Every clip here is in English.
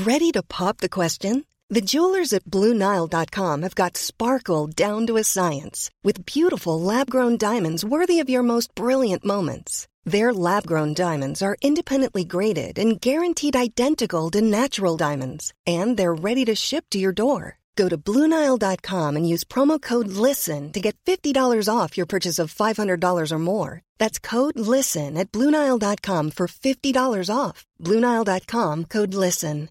Ready to pop the question? The jewelers at BlueNile.com have got sparkle down to a science with beautiful lab-grown diamonds worthy of your most brilliant moments. Their lab-grown diamonds are independently graded and guaranteed identical to natural diamonds, and they're ready to ship to your door. Go to BlueNile.com and use promo code LISTEN to get $50 off your purchase of $500 or more. That's code LISTEN at BlueNile.com for $50 off. BlueNile.com, code LISTEN.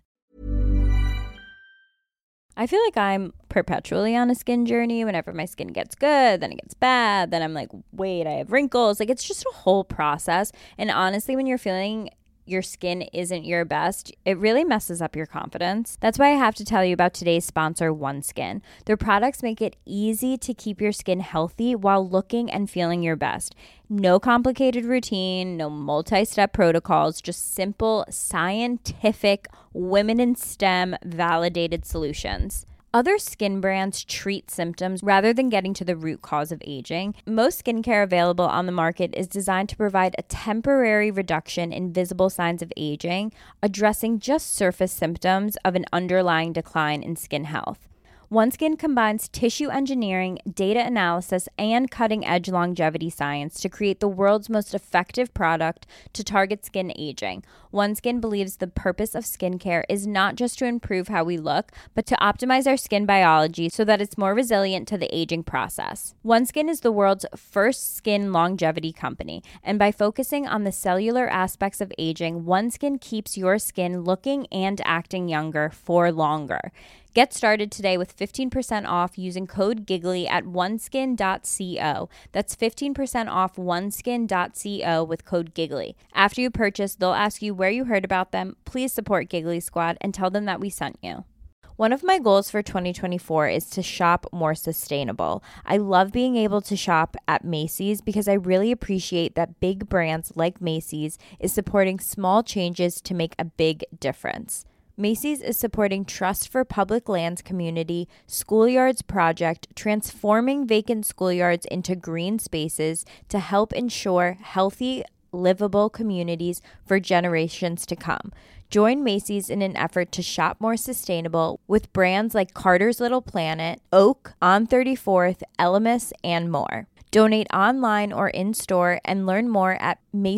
I feel like I'm perpetually on a skin journey. Whenever my skin gets good, then it gets bad. Then I'm like, wait, I have wrinkles. Like, it's just a whole process. And honestly, when you're feeling your skin isn't your best, it really messes up your confidence. That's why I have to tell you about today's sponsor, OneSkin. Their products make it easy to keep your skin healthy while looking and feeling your best. No complicated routine, no multi-step protocols, just simple, scientific, women in STEM validated solutions. Other skin brands treat symptoms rather than getting to the root cause of aging. Most skincare available on the market is designed to provide a temporary reduction in visible signs of aging, addressing just surface symptoms of an underlying decline in skin health. OneSkin combines tissue engineering, data analysis, and cutting-edge longevity science to create the world's most effective product to target skin aging. OneSkin believes the purpose of skincare is not just to improve how we look, but to optimize our skin biology so that it's more resilient to the aging process. OneSkin is the world's first skin longevity company, and by focusing on the cellular aspects of aging, OneSkin keeps your skin looking and acting younger for longer. Get started today with 15% off using code GIGGLY at oneskin.co. That's 15% off oneskin.co with code GIGGLY. After you purchase, they'll ask you where you heard about them. Please support Giggly Squad and tell them that we sent you. One of my goals for 2024 is to shop more sustainable. I love being able to shop at Macy's because I really appreciate that big brands like Macy's is supporting small changes to make a big difference. Macy's is supporting Trust for Public Lands Community Schoolyards Project, transforming vacant schoolyards into green spaces to help ensure healthy, livable communities for generations to come. Join Macy's in an effort to shop more sustainable with brands like Carter's Little Planet, Oak, On 34th, Elemis, and more. Donate online or in-store and learn more at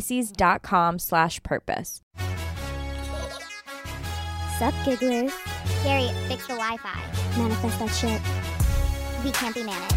macys.com/purpose. Sup, gigglers? Gary, fix the Wi-Fi. Manifest that shit. We can't be managed.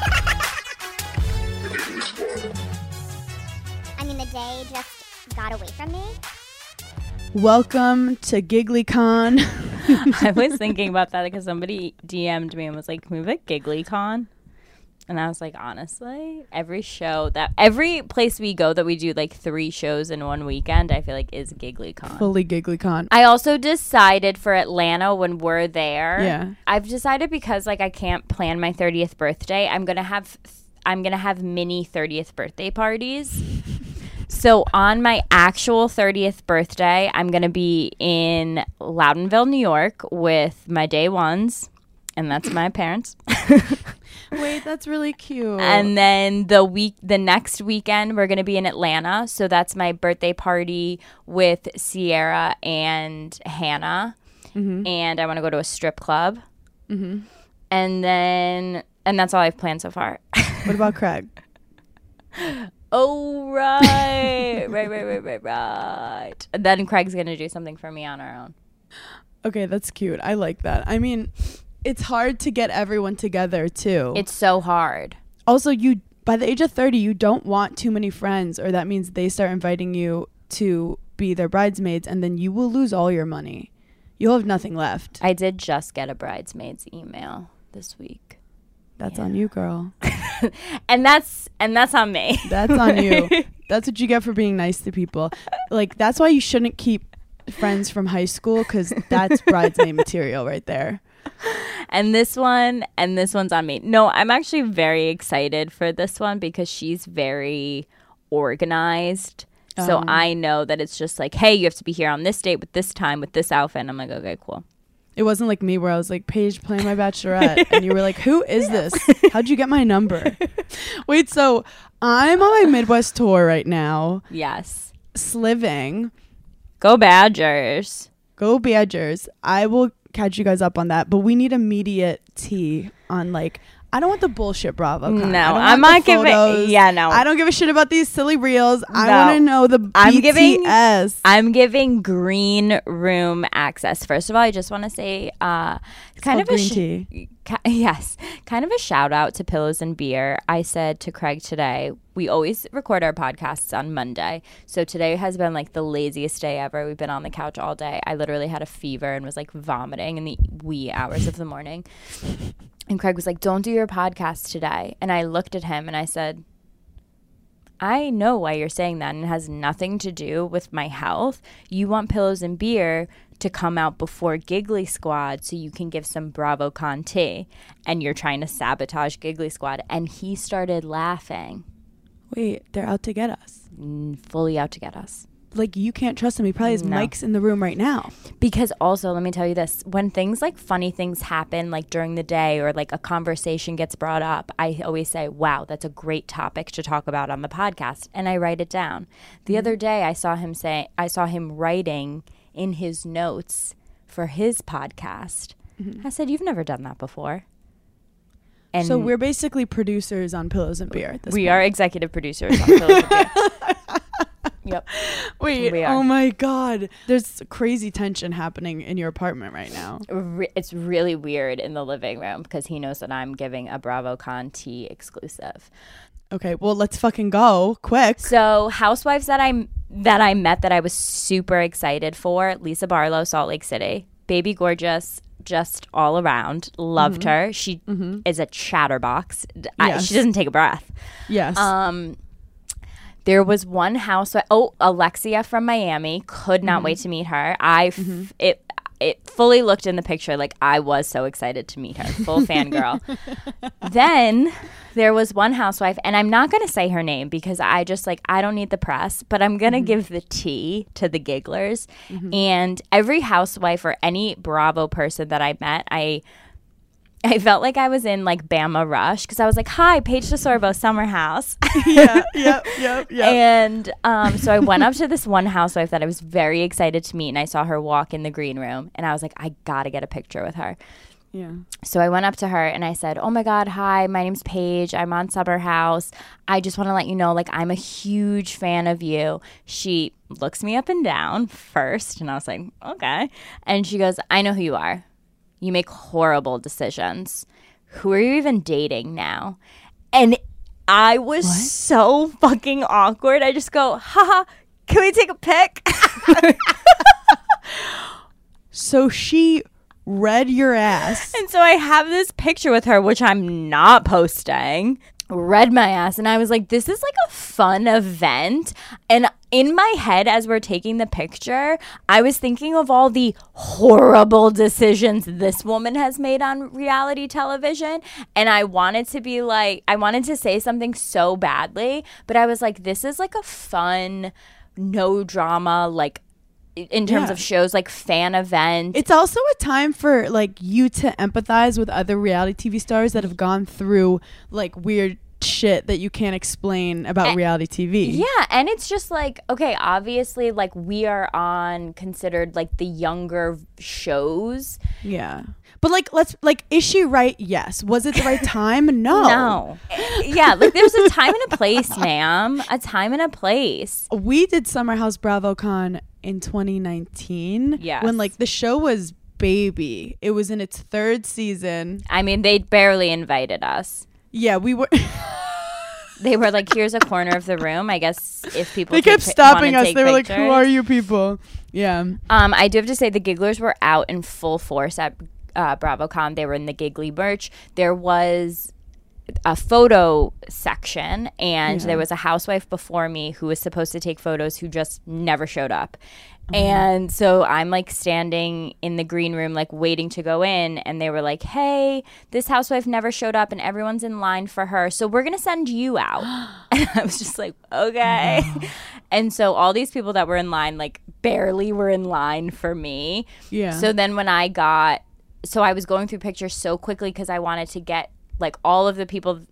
I mean, the day just got away from me. Welcome to GigglyCon. I was thinking about that because somebody DM'd me and was like, can we have a GigglyCon? And I was like, honestly, every place we go that we do like 3 shows in one weekend, I feel like is GigglyCon. Fully GigglyCon. I also decided for Atlanta when we're there. Yeah. I've decided because like I can't plan my 30th birthday, I'm gonna have mini 30th birthday parties. So on my actual 30th birthday, I'm gonna be in Loudonville, New York, with my day ones, and that's my parents. Wait, that's really cute. And then the next weekend, we're going to be in Atlanta. So that's my birthday party with Sierra and Hannah. Mm-hmm. And I want to go to a strip club. Mm-hmm. And that's all I've planned so far. What about Craig? Oh, right. right. And then Craig's going to do something for me on our own. Okay, that's cute. I like that. I mean, it's hard to get everyone together too. It's so hard. Also, by the age of 30, you don't want too many friends, or that means they start inviting you to be their bridesmaids, and then you will lose all your money. You'll have nothing left. I did just get a bridesmaid's email this week. That's on you, girl. and that's on me. That's on you. That's what you get for being nice to people. Like, that's why you shouldn't keep friends from high school, because that's bridesmaid material right there. And this one's on me. No, I'm actually very excited for this one because she's very organized. So I know that it's just like, hey, you have to be here on this date with this time with this outfit. And I'm like, okay, cool. It wasn't like me where I was like, Paige playing my Bachelorette. And you were like, who is this? How'd you get my number? Wait, so I'm on my Midwest tour right now. Yes. Sliving. Go Badgers. Go Badgers. I will catch you guys up on that. But we need immediate tea on like. I don't want the bullshit Bravo. No, I'm not giving. Yeah, no. I don't give a shit about these silly reels. I No. want to know the BTS. I'm giving green room access. First of all, I just want to say, kind of a green tea. Yes, kind of a shout out to Pillows and Beer. I said to Craig today, we always record our podcasts on Monday. So today has been like the laziest day ever. We've been on the couch all day. I literally had a fever and was like vomiting in the wee hours of the morning. And Craig was like, don't do your podcast today. And I looked at him and I said, I know why you're saying that, and it has nothing to do with my health. You want Pillows and Beer to come out before Giggly Squad so you can give some BravoCon tea, and you're trying to sabotage Giggly Squad. And he started laughing. Wait, they're out to get us. Fully out to get us. Like, you can't trust him. He probably has mics in the room right now. Because also, let me tell you this. When things like funny things happen, like during the day, or like a conversation gets brought up, I always say, wow, that's a great topic to talk about on the podcast. And I write it down. The other day, I saw him writing in his notes for his podcast. I said, you've never done that before. And So we're basically producers on Pillows and Beer at this we point. are executive producers on Pillows and Beer. Yep. Wait, We are. oh my God. There's crazy tension happening in your apartment right now. It's really weird in the living room because he knows that I'm giving a BravoCon tea exclusive. Okay, well, let's fucking go quick. So housewives that I met that I was super excited for: Lisa Barlow, Salt Lake City, baby gorgeous, just all around. Loved her. She is a chatterbox. Yes. She doesn't take a breath. Yes. There was one housewife. Oh, Alexia from Miami. Could not wait to meet her. It fully looked in the picture like I was so excited to meet her. Full fangirl. Then there was one housewife, and I'm not going to say her name because I don't need the press, but I'm going to give the tea to the gigglers. And every housewife or any Bravo person that I met, I felt like I was in like Bama Rush because I was like, hi, Paige DeSorbo, Summer House. Yep. And so I went up to this one housewife that I was very excited to meet, and I saw her walk in the green room, and I was like, I gotta get a picture with her. Yeah. So I went up to her and I said, oh my God, hi, my name's Paige. I'm on Summer House. I just want to let you know, like, I'm a huge fan of you. She looks me up and down first, and I was like, okay. And she goes, I know who you are. You make horrible decisions. Who are you even dating now? And I was so fucking awkward. I just go, haha, can we take a pic? So she read your ass. And so I have this picture with her, which I'm not posting. Read my ass, and I was like, this is like a fun event. And in my head, as we're taking the picture, I was thinking of all the horrible decisions this woman has made on reality television, and I wanted to say something so badly, but I was like, this is like a fun, no drama, like in terms of shows, like fan event. It's also a time for like you to empathize with other reality TV stars that have gone through like weird shit that you can't explain about reality TV. Yeah, and it's just like, okay, obviously like we are on considered like the younger shows. Yeah. But is she right? Yes. Was it the right time? No. Yeah, like there's a time and a place, ma'am. A time and a place. We did Summer House BravoCon in 2019. Yes. When like the show was baby. It was in its third season. I mean, they barely invited us. Yeah, we were. They were like, here's a corner of the room. I guess if people They kept stopping us. They were like, who are you people? Yeah. I do have to say the gigglers were out in full force at BravoCon. They were in the giggly merch. There was a photo section, and there was a housewife before me who was supposed to take photos who just never showed up. And so I'm like standing in the green room like waiting to go in, and they were like, hey, this housewife never showed up and everyone's in line for her, so we're gonna send you out. And I was just like, okay. And so all these people that were in line like barely were in line for me. Yeah. So then when I was going through pictures so quickly because I wanted to get like all of the people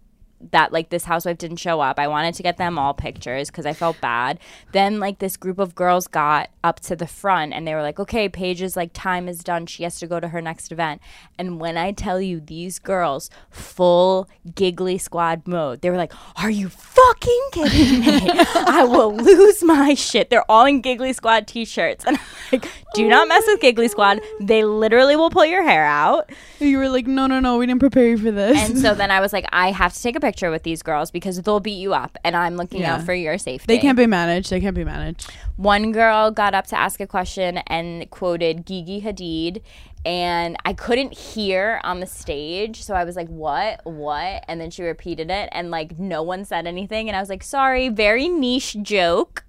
that like this housewife didn't show up. I wanted to get them all pictures because I felt bad. Then like this group of girls got up to the front and they were like, okay, Paige's like time is done. She has to go to her next event. And when I tell you these girls, full Giggly Squad mode, they were like, are you fucking kidding me? I will lose my shit. They're all in Giggly Squad t-shirts. And I'm like, do not mess with Giggly Squad. They literally will pull your hair out. You were like, no, we didn't prepare you for this. And so then I was like, I have to take a picture with these girls because they'll beat you up and I'm looking out for your safety. They can't be managed. One girl got up to ask a question and quoted Gigi Hadid, and I couldn't hear on the stage, so I was like, what? And then she repeated it, and like no one said anything, and I was like, sorry, very niche joke.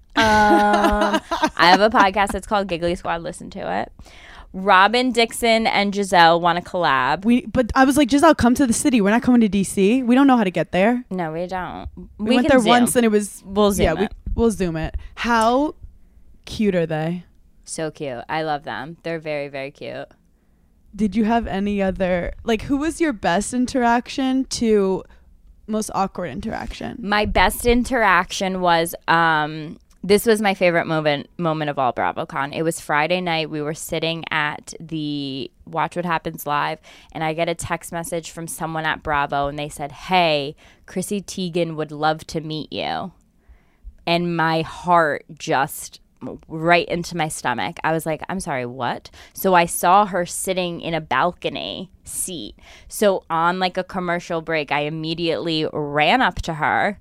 I have a podcast that's called Giggly Squad. Listen to it. Robin Dixon and Giselle want to collab. But I was like, Giselle, come to the city. We're not coming to DC. We don't know how to get there. No, we don't. We went there once, and it was. We'll zoom it. We'll zoom it. How cute are they? So cute. I love them. They're very, very cute. Did you have any other, like, who was your best interaction to most awkward interaction? My best interaction was, this was my favorite moment of all BravoCon. It was Friday night. We were sitting at the Watch What Happens Live, and I get a text message from someone at Bravo, and they said, hey, Chrissy Teigen would love to meet you. And my heart just right into my stomach. I was like, I'm sorry, what? So I saw her sitting in a balcony seat. So on like a commercial break, I immediately ran up to her.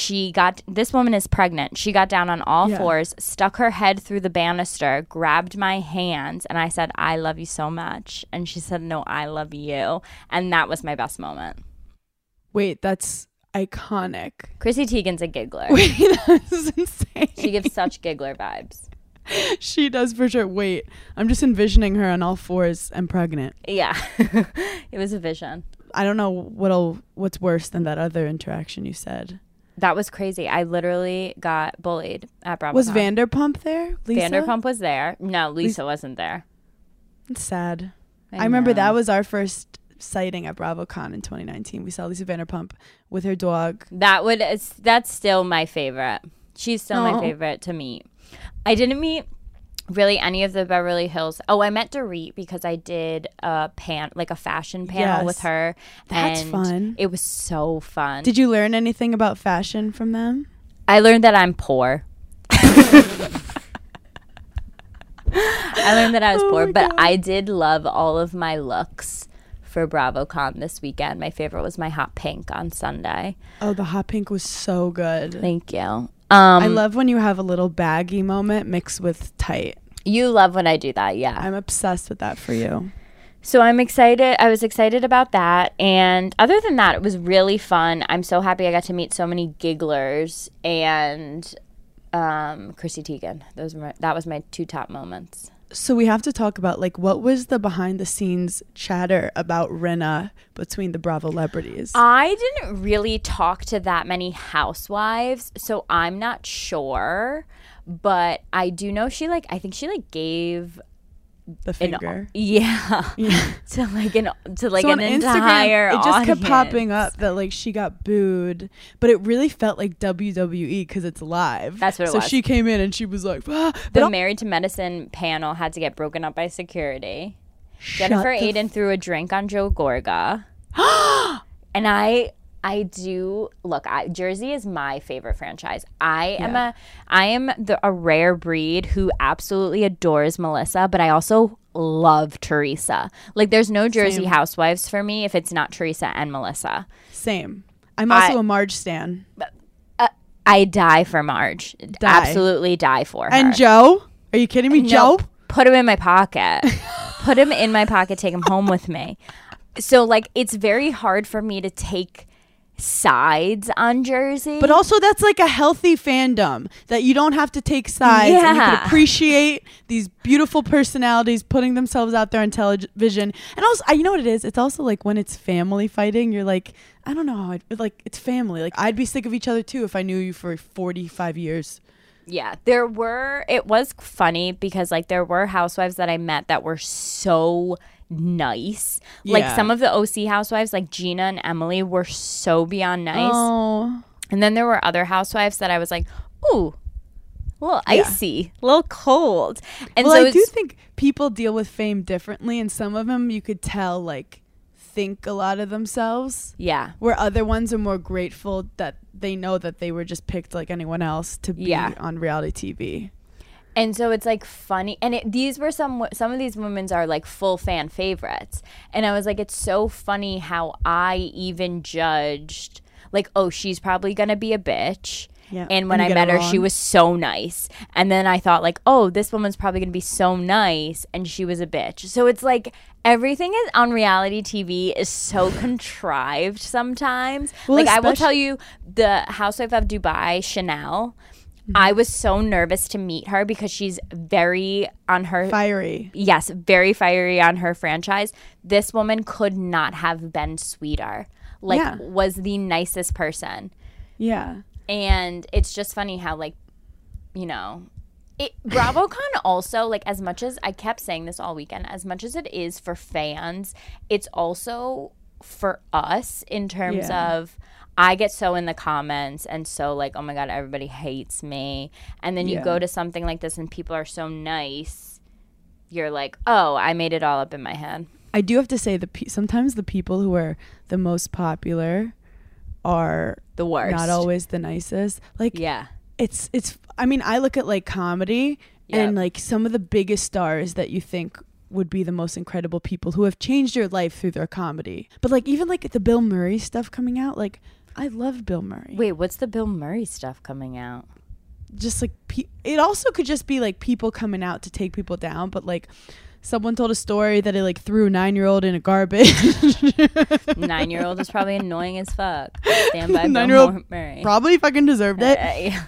This woman is pregnant. She got down on all fours, stuck her head through the banister, grabbed my hands, and I said, I love you so much. And she said, no, I love you. And that was my best moment. Wait, that's iconic. Chrissy Teigen's a giggler. Wait, that's insane. She gives such giggler vibes. She does for sure. Wait, I'm just envisioning her on all fours and pregnant. Yeah. It was a vision. I don't know what's worse than that other interaction you said. That was crazy. I literally got bullied at BravoCon. Was Vanderpump there? Lisa? Vanderpump was there. No, Lisa wasn't there. It's sad. I remember that was our first sighting at BravoCon in 2019. We saw Lisa Vanderpump with her dog. That's still my favorite. She's still my favorite to meet. I didn't meet really any of the Beverly Hills. Oh, I met Dorit because I did a fashion panel with her. That's fun. It was so fun. Did you learn anything about fashion from them? I learned that I'm poor. I learned that I was poor, but I did love all of my looks for BravoCon this weekend. My favorite was my hot pink on Sunday. Oh, the hot pink was so good. Thank you. I love when you have a little baggy moment mixed with tight. You love when I do that, yeah. I'm obsessed with that for you. So I'm excited. I was excited about that. And other than that, it was really fun. I'm so happy I got to meet so many gigglers and Chrissy Teigen. That was my two top moments. So we have to talk about, like, what was the behind the scenes chatter about Rinna between the Bravo celebrities? I didn't really talk to that many housewives, so I'm not sure. But I do know I think she gave the finger. Yeah. to an Instagram, entire it just audience. kept popping up that like she got booed, but it really felt like WWE because it's live. That's what it was. So she came in and she was like, the Married to Medicine panel had to get broken up by security. Jennifer Aiden threw a drink on Joe Gorga. And Jersey is my favorite franchise. I am a rare breed who absolutely adores Melissa, but I also love Teresa. Like, there's no Jersey housewives for me if it's not Teresa and Melissa. Same. I'm also a Marge stan. I die for Marge. Absolutely die for her. And Joe? Are you kidding me? Joe? Put him in my pocket. Put him in my pocket. Take him home with me. So, like, it's very hard for me to take sides on Jersey, but also that's like a healthy fandom that you don't have to take sides and you can appreciate these beautiful personalities putting themselves out there on television. And also, you know what it is, it's also like when it's family fighting, you're like, I don't know how it's family. Like, I'd be sick of each other too if I knew you for 45 years. Yeah, it was funny because like there were housewives that I met that were so nice. Like Yeah. some of the OC housewives, like Gina and Emily, were so beyond nice. Oh. And then there were other housewives that I was like, ooh, a little icy, a little cold. And Well, so I do think people deal with fame differently, and some of them you could tell like think a lot of themselves, yeah. where other ones are more grateful that they know that they were just picked like anyone else to be on reality TV. And so it's like funny, and these were some of these women's are like full fan favorites, and I was like, it's so funny how I even judged like, oh, she's probably gonna be a bitch. Yeah. And when And I you met get her, along. she was so nice. And then I thought like, oh, this woman's probably gonna be so nice, and she was a bitch. So it's like everything is on reality TV is so contrived sometimes. Well, like I will especially- tell you, the housewife of Dubai, Chanel. I was so nervous to meet her because she's very on her Fiery. Yes, very fiery on her franchise. This woman could not have been sweeter. Like Yeah. was the nicest person. Yeah. And it's just funny how like, you know, BravoCon also, like as much as I kept saying this all weekend, as much as it is for fans, it's also for us in terms Yeah. of I get so in the comments and so like, oh my God, everybody hates me. And then you Yeah. go to something like this and people are so nice. You're like, oh, I made it all up in my head. I do have to say sometimes the people who are the most popular are The worst. not always the nicest. Like Yeah. it's I mean, I look at like comedy and like some of the biggest stars that you think would be the most incredible people who have changed your life through their comedy. But like even like the Bill Murray stuff coming out, like I love Bill Murray. Wait, what's the Bill Murray stuff coming out? Just like it also could just be like people coming out to take people down, but like someone told a story that it like threw a 9-year-old in a garbage. 9-year-old is probably annoying as fuck. Stand by Bill 9-year-old Murray. Probably fucking deserved it. Yeah.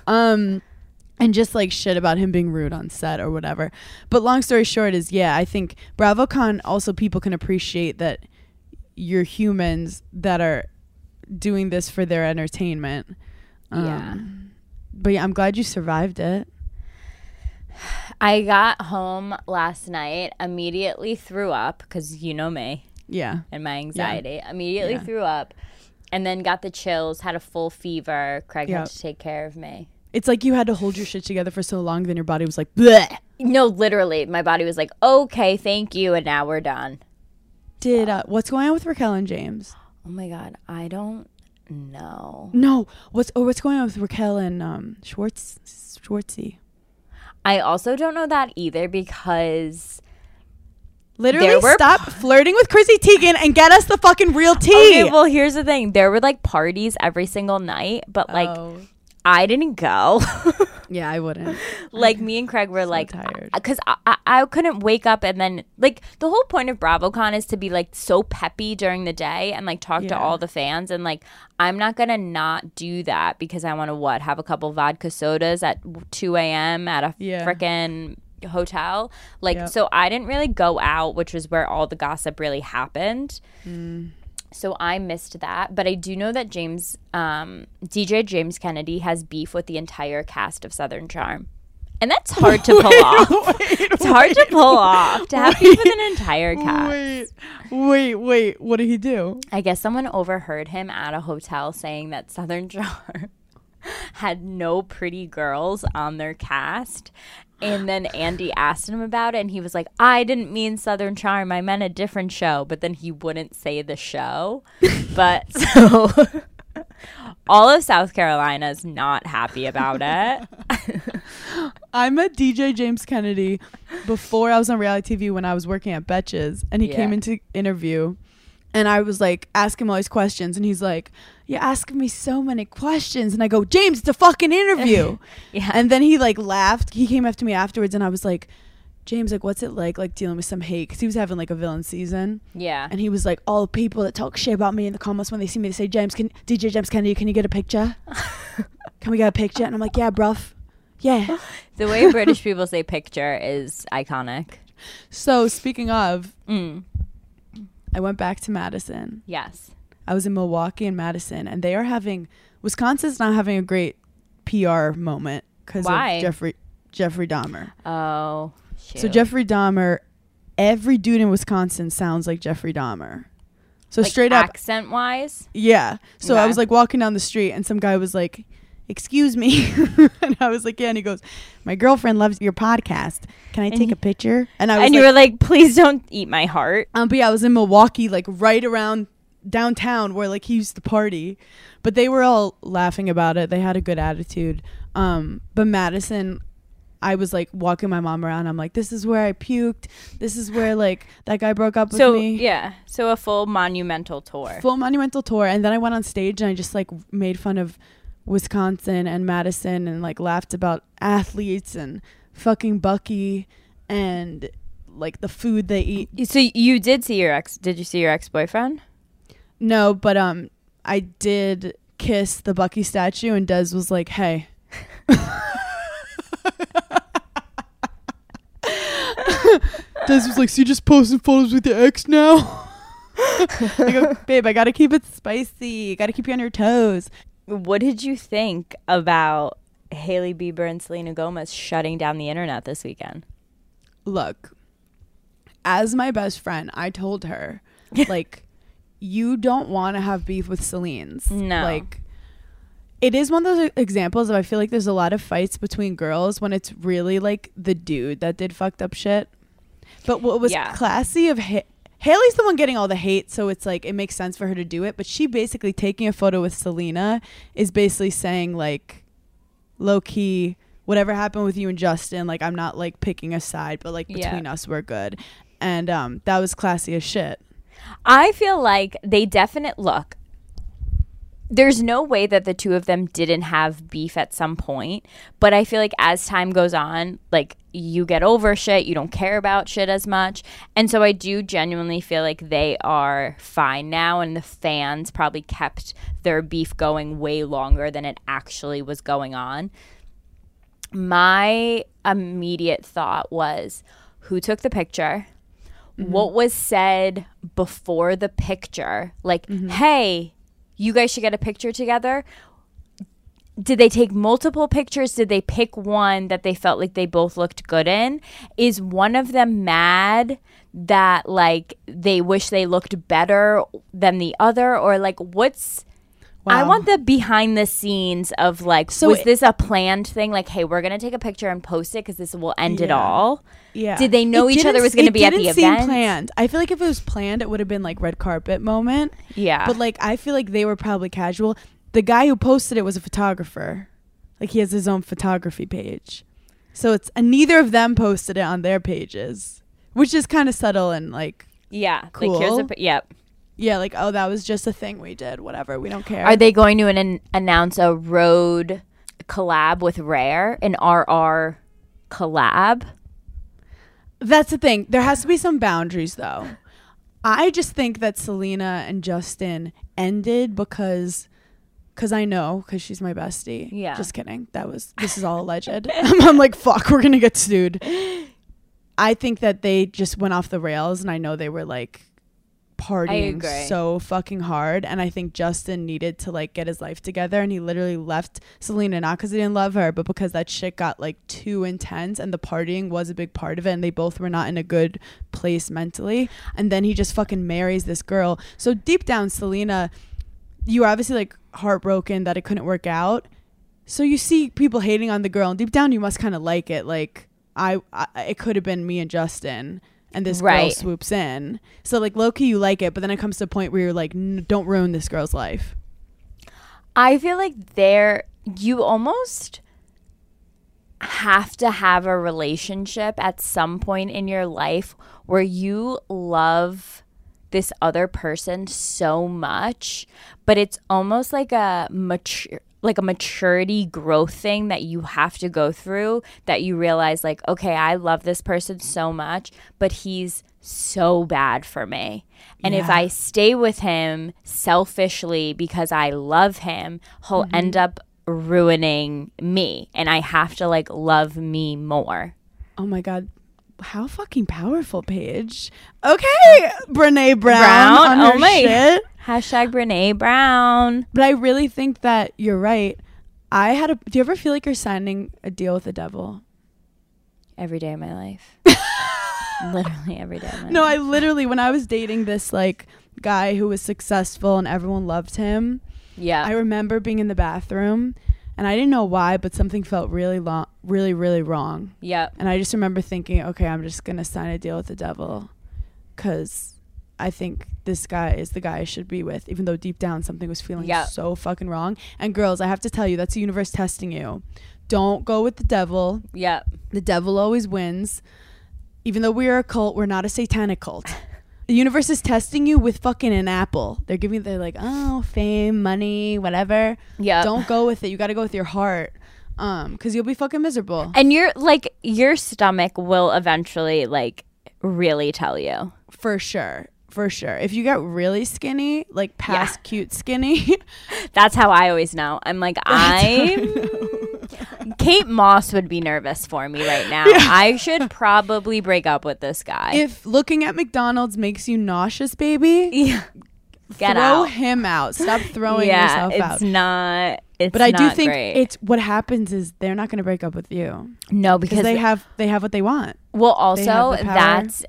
And just like shit about him being rude on set or whatever. But long story short is, yeah, I think BravoCon also people can appreciate that you're humans that are doing this for their entertainment. Yeah. But yeah, I'm glad you survived it. I got home last night, immediately threw up because you know me Yeah. and my anxiety. Immediately Yeah. threw up and then got the chills, had a full fever. Craig Yep. had to take care of me. It's like you had to hold your shit together for so long, then your body was like, bleh. No, literally, my body was like, okay, thank you, and now we're done. What's going on with Raquel and James? Oh my God, I don't know. No, what's going on with Raquel and Schwartzy? I also don't know that either because Literally, There were stop flirting with Chrissy Teigen and get us the fucking real tea. Okay, well, here's the thing. There were like parties every single night, but like I didn't go. Yeah, I wouldn't. Like me and Craig were like, tired. because I couldn't wake up and then like the whole point of BravoCon is to be like so peppy during the day and like talk to Yeah. all the fans, and like I'm not gonna not do that because I want to have a couple vodka sodas at 2 a.m. at a Yeah. frickin' hotel. Like Yep. so I didn't really go out, which was where all the gossip really happened. So I missed that, but I do know that DJ James Kennedy has beef with the entire cast of Southern Charm. And that's hard to pull off. It's hard to pull off to have beef with an entire cast. Wait. What did he do? I guess someone overheard him at a hotel saying that Southern Charm had no pretty girls on their cast. And then Andy asked him about it, and he was like, I didn't mean Southern Charm. I meant a different show. But then he wouldn't say the show. But so all of South Carolina is not happy about it. I met DJ James Kennedy before I was on reality TV when I was working at Betches, and he Yeah. came into interview, and I was like asking him all these questions, and he's like, "You're asking me so many questions," and I go, "James, it's a fucking interview." Yeah. And then he like laughed. He came after me afterwards, and I was like, "James, like, what's it like dealing with some hate?" Because he was having like a villain season. Yeah. And he was like, all the people that talk shit about me in the comments when they see me, they say, DJ James Kennedy, can you get a picture? Can we get a picture? And I'm like, yeah, bruv. Yeah. The way British people say picture is iconic. So speaking of, Mm. I went back to Madison. Yes. I was in Milwaukee and Madison, and Wisconsin's not having a great PR moment because Why? of Jeffrey Dahmer. Oh, shoot. So Jeffrey Dahmer, every dude in Wisconsin sounds like Jeffrey Dahmer. So like straight up, accent wise. yeah. So I Okay. was like walking down the street and some guy was like, "Excuse me," and I was like, "Yeah," and he goes, "My girlfriend loves your podcast. Can I And take a picture?" And I was And you were like, please don't eat my heart. but yeah, I was in Milwaukee, like right around downtown where like he used to party, but they were all laughing about it. They had a good attitude. But Madison, I was like walking my mom around. I'm like, this is where I puked. This is where like that guy broke up with So me. yeah, so a full monumental tour. Full monumental tour. And then I went on stage and I just like made fun of Wisconsin and Madison and like laughed about athletes and fucking Bucky and like the food they eat. So you did see your ex? Did you see your ex-boyfriend? No, but I did kiss the Bucky statue and Des was like, "Hey." Des was like, "So you just posting photos with your ex now?" I go, "Babe, I gotta keep it spicy. Gotta keep you on your toes." What did you think about Hailey Bieber and Selena Gomez shutting down the internet this weekend? Look, as my best friend, I told her, like, you don't want to have beef with Celine's. No. Like, it is one of those examples of I feel like there's a lot of fights between girls when it's really like the dude that did fucked up shit. But what was classy of Hailey's the one getting all the hate, so it's like it makes sense for her to do it. But she basically taking a photo with Selena is basically saying like, low key, whatever happened with you and Justin, like I'm not like picking a side, but like between us we're good. And that was classy as shit. I feel like they look. There's no way that the two of them didn't have beef at some point, but I feel like as time goes on, like you get over shit, you don't care about shit as much. And so I do genuinely feel like they are fine now, and the fans probably kept their beef going way longer than it actually was going on. My immediate thought was, who took the picture? What was said before the picture? Like, hey, you guys should get a picture together. Did they take multiple pictures? Did they pick one that they felt like they both looked good in? Is one of them mad that like they wish they looked better than the other? Or like what's... Wow. I want the behind the scenes of like, so was this a planned thing? Like, hey, we're going to take a picture and post it because this will end it all. Yeah. Did they know each other was going to be at the event? It didn't seem planned. I feel like if it was planned, it would have been like red carpet moment. Yeah. But like, I feel like they were probably casual. The guy who posted it was a photographer. Like he has his own photography page. So it's, and neither of them posted it on their pages, which is kind of subtle and like, cool. Like here's yep. Yeah, like, oh, that was just a thing we did. Whatever. We don't care. Are they going to announce a road collab with Rare? An RR collab? That's the thing. There has to be some boundaries, though. I just think that Selena and Justin ended because I know, because she's my bestie. Yeah. Just kidding. This is all alleged. I'm like, fuck, we're going to get sued. I think that they just went off the rails, and I know they were like, partying so fucking hard, and I think Justin needed to like get his life together, and he literally left Selena not because he didn't love her, but because that shit got like too intense, and the partying was a big part of it, and they both were not in a good place mentally. And then he just fucking marries this girl. So deep down, Selena, you were obviously like heartbroken that it couldn't work out, so you see people hating on the girl, and deep down you must kind of like it. Like I it could have been me and Justin, and this girl swoops in. So like low-key you like it, but then it comes to a point where you're like, don't ruin this girl's life. I feel like you almost have to have a relationship at some point in your life where you love this other person so much, but it's almost like a maturity growth thing that you have to go through, that you realize like, okay, I love this person so much, but he's so bad for me. And if I stay with him selfishly because I love him, he'll end up ruining me, and I have to like love me more. Oh my God. How fucking powerful, Paige. Okay, Brene Brown on her shit. Hashtag Brene Brown. But I really think that you're right. Do you ever feel like you're signing a deal with the devil? Every day of my life. Literally every day of my life. No, I literally, when I was dating this like guy who was successful and everyone loved him, Yeah. I remember being in the bathroom and I didn't know why, but something felt really wrong. Yep. And I just remember thinking, okay, I'm just going to sign a deal with the devil because I think this guy is the guy I should be with, even though deep down something was feeling so fucking wrong. And girls, I have to tell you, that's the universe testing you. Don't go with the devil. Yep. The devil always wins. Even though we're a cult, we're not a satanic cult. The universe is testing you with fucking an apple. They're like, oh, fame, money, whatever. Yeah. Don't go with it. You got to go with your heart. Because you'll be fucking miserable. And your stomach will eventually like really tell you. For sure. If you get really skinny, like past cute skinny. That's how I always know. I'm like, Kate Moss would be nervous for me right now. Yeah. I should probably break up with this guy. If looking at McDonald's makes you nauseous, baby, throw him out. Stop throwing yourself out. It's not. But I do think it's what happens is they're not going to break up with you. No, because they have what they want. Well, also that's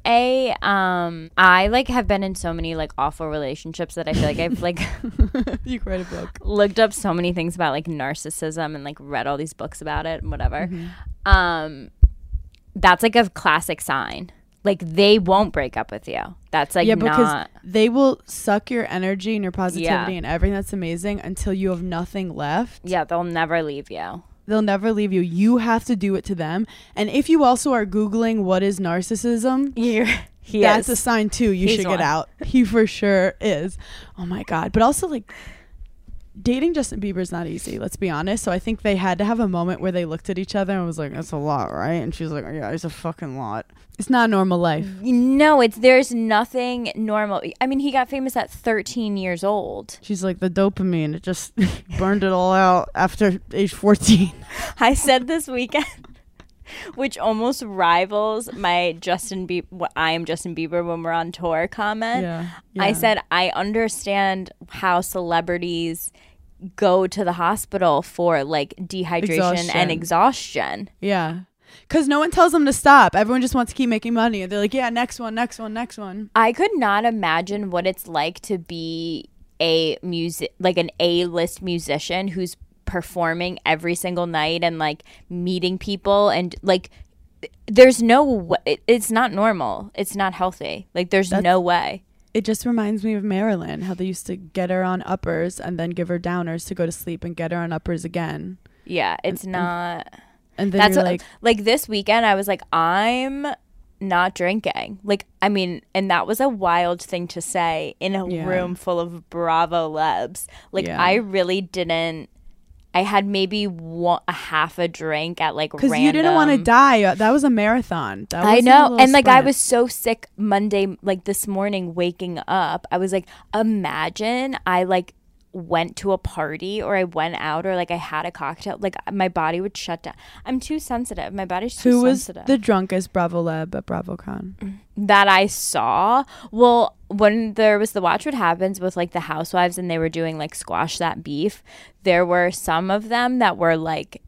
I like have been in so many like awful relationships that I feel like I've like you could write a book. Looked up so many things about like narcissism and like read all these books about it and whatever. Mm-hmm. That's like a classic sign. Like they won't break up with you. That's like because they will suck your energy and your positivity and everything that's amazing until you have nothing left. Yeah, they'll never leave you. They'll never leave you. You have to do it to them. And if you also are Googling what is narcissism, that's a sign too. He's should get out. He for sure is. Oh my God. But also like dating Justin Bieber is not easy, let's be honest. So I think they had to have a moment where they looked at each other and was like, that's a lot, right? And she's like, yeah, it's a fucking lot. It's not a normal life. No, there's nothing normal. I mean, he got famous at 13 years old. She's like, the dopamine, it just burned it all out after age 14. I said this weekend, which almost rivals my I am Justin Bieber when we're on tour comment. Yeah. I said, I understand how celebrities go to the hospital for like dehydration and exhaustion. Yeah. Because no one tells them to stop. Everyone just wants to keep making money. They're like, yeah, next one. I could not imagine what it's like to be an A-list musician who's performing every single night and like meeting people and like there's no way. It's not normal. It's not healthy. Like there's no way. It just reminds me of Marilyn, how they used to get her on uppers and then give her downers to go to sleep and get her on uppers again. Yeah, it's not. And then you're like this weekend, I was like, I'm not drinking. Like, I mean, and that was a wild thing to say in a room full of Bravo lebs. Like, I really didn't. I had maybe a half a drink at like random. Because you didn't want to die. That was a marathon. I know. And like, I was so sick Monday, like this morning, waking up. I was like, imagine I like went to a party or I went out or like I had a cocktail, like my body would shut down. I'm too sensitive. My body's too sensitive. Who was the drunkest Bravo lab at BravoCon? That I saw? Well, when there was the Watch What Happens with like the housewives and they were doing like Squash That Beef, there were some of them that were like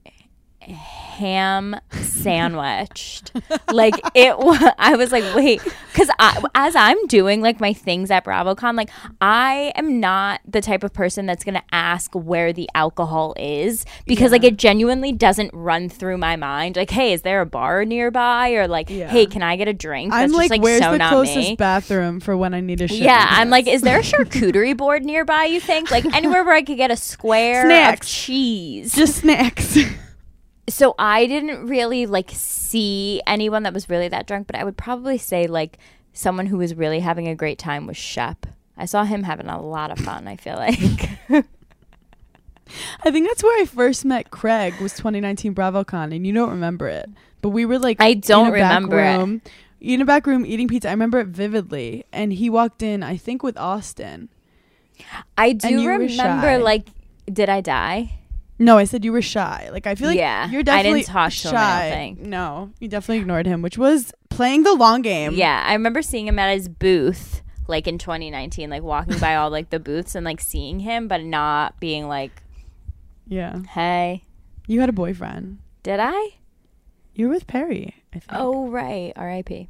ham sandwiched. Like I was like, wait, because as I'm doing like my things at BravoCon, like I am not the type of person that's gonna ask where the alcohol is because like it genuinely doesn't run through my mind. Like, hey, is there a bar nearby? Or like, hey, can I get a drink? That's I'm just, like, where's the closest bathroom for when I need a shit? Yeah, I'm like, is there a charcuterie board nearby? You think like anywhere where I could get a square of cheese? Just snacks. So I didn't really like see anyone that was really that drunk, but I would probably say like someone who was really having a great time was Shep. I saw him having a lot of fun, I feel like. I think that's where I first met Craig, was 2019 BravoCon, and you don't remember it. But we were like I don't remember it. In a back room eating pizza. I remember it vividly. And he walked in, I think with Austin. I do remember like, did I die? No, I said you were shy. Like, I feel like you're definitely I didn't talk shy. To him, I don't think. No, you definitely ignored him, which was playing the long game. Yeah, I remember seeing him at his booth, like in 2019, like walking by all like the booths and like seeing him, but not being like Yeah. Hey. You had a boyfriend. Did I? You were with Perry, I think. Oh, right. R.I.P.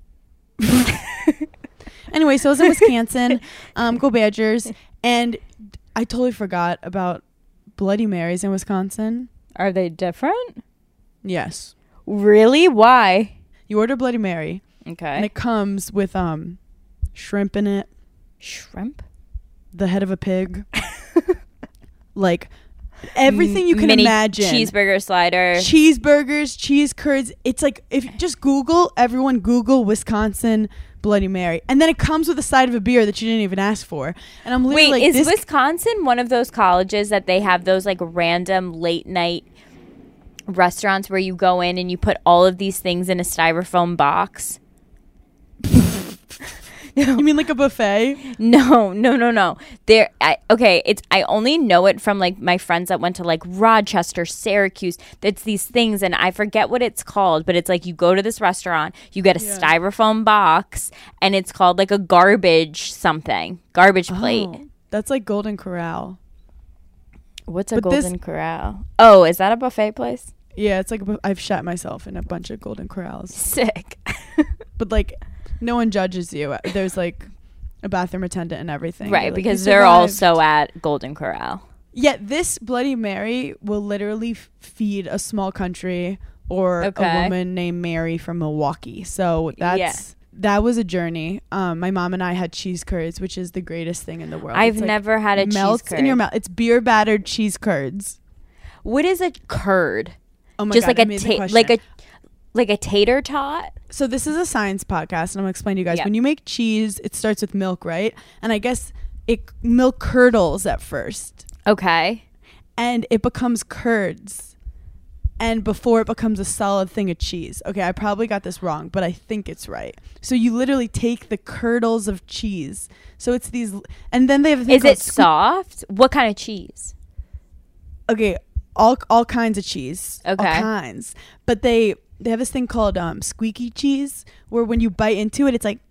Anyway, so I was in Wisconsin. Go Badgers. And I totally forgot about Bloody Marys in Wisconsin. Are they different? Yes. Really? Why? You order Bloody Mary. Okay. And it comes with shrimp in it. Shrimp? The head of a pig. Like everything you can Mini imagine. Cheeseburger slider. Cheeseburgers, cheese curds. It's like, if you just everyone Google Wisconsin Bloody Mary. And then it comes with a side of a beer that you didn't even ask for. And I'm literally Wait, like, is Wisconsin one of those colleges that they have those like random late night restaurants where you go in and you put all of these things in a styrofoam box? You mean like a buffet? No. I only know it from like my friends that went to like Rochester, Syracuse. It's these things, and I forget what it's called, but it's like you go to this restaurant, you get a styrofoam box, and it's called like a garbage plate. That's like Golden Corral. What's a Golden Corral? Oh, is that a buffet place? Yeah, it's like I've shot myself in a bunch of Golden Corrals. Sick. But like, no one judges you. There's like a bathroom attendant and everything. Right, like, because they're also at Golden Corral. Yeah, this Bloody Mary will literally feed a small country or a woman named Mary from Milwaukee. So that was a journey. My mom and I had cheese curds, which is the greatest thing in the world. I've never had a cheese curd. In your mouth. It's beer battered cheese curds. What is a curd? Oh my Just God, like a tater tot? So this is a science podcast, and I'm going to explain to you guys. When you make cheese, it starts with milk, right? And I guess milk curdles at first. Okay. And it becomes curds. And before it becomes a solid thing of cheese. Okay, I probably got this wrong, but I think it's right. So you literally take the curdles of cheese. So it's these, and then they have a thing Is it soft? What kind of cheese? Okay, all kinds of cheese. Okay. All kinds. But they have this thing called squeaky cheese, where when you bite into it, it's like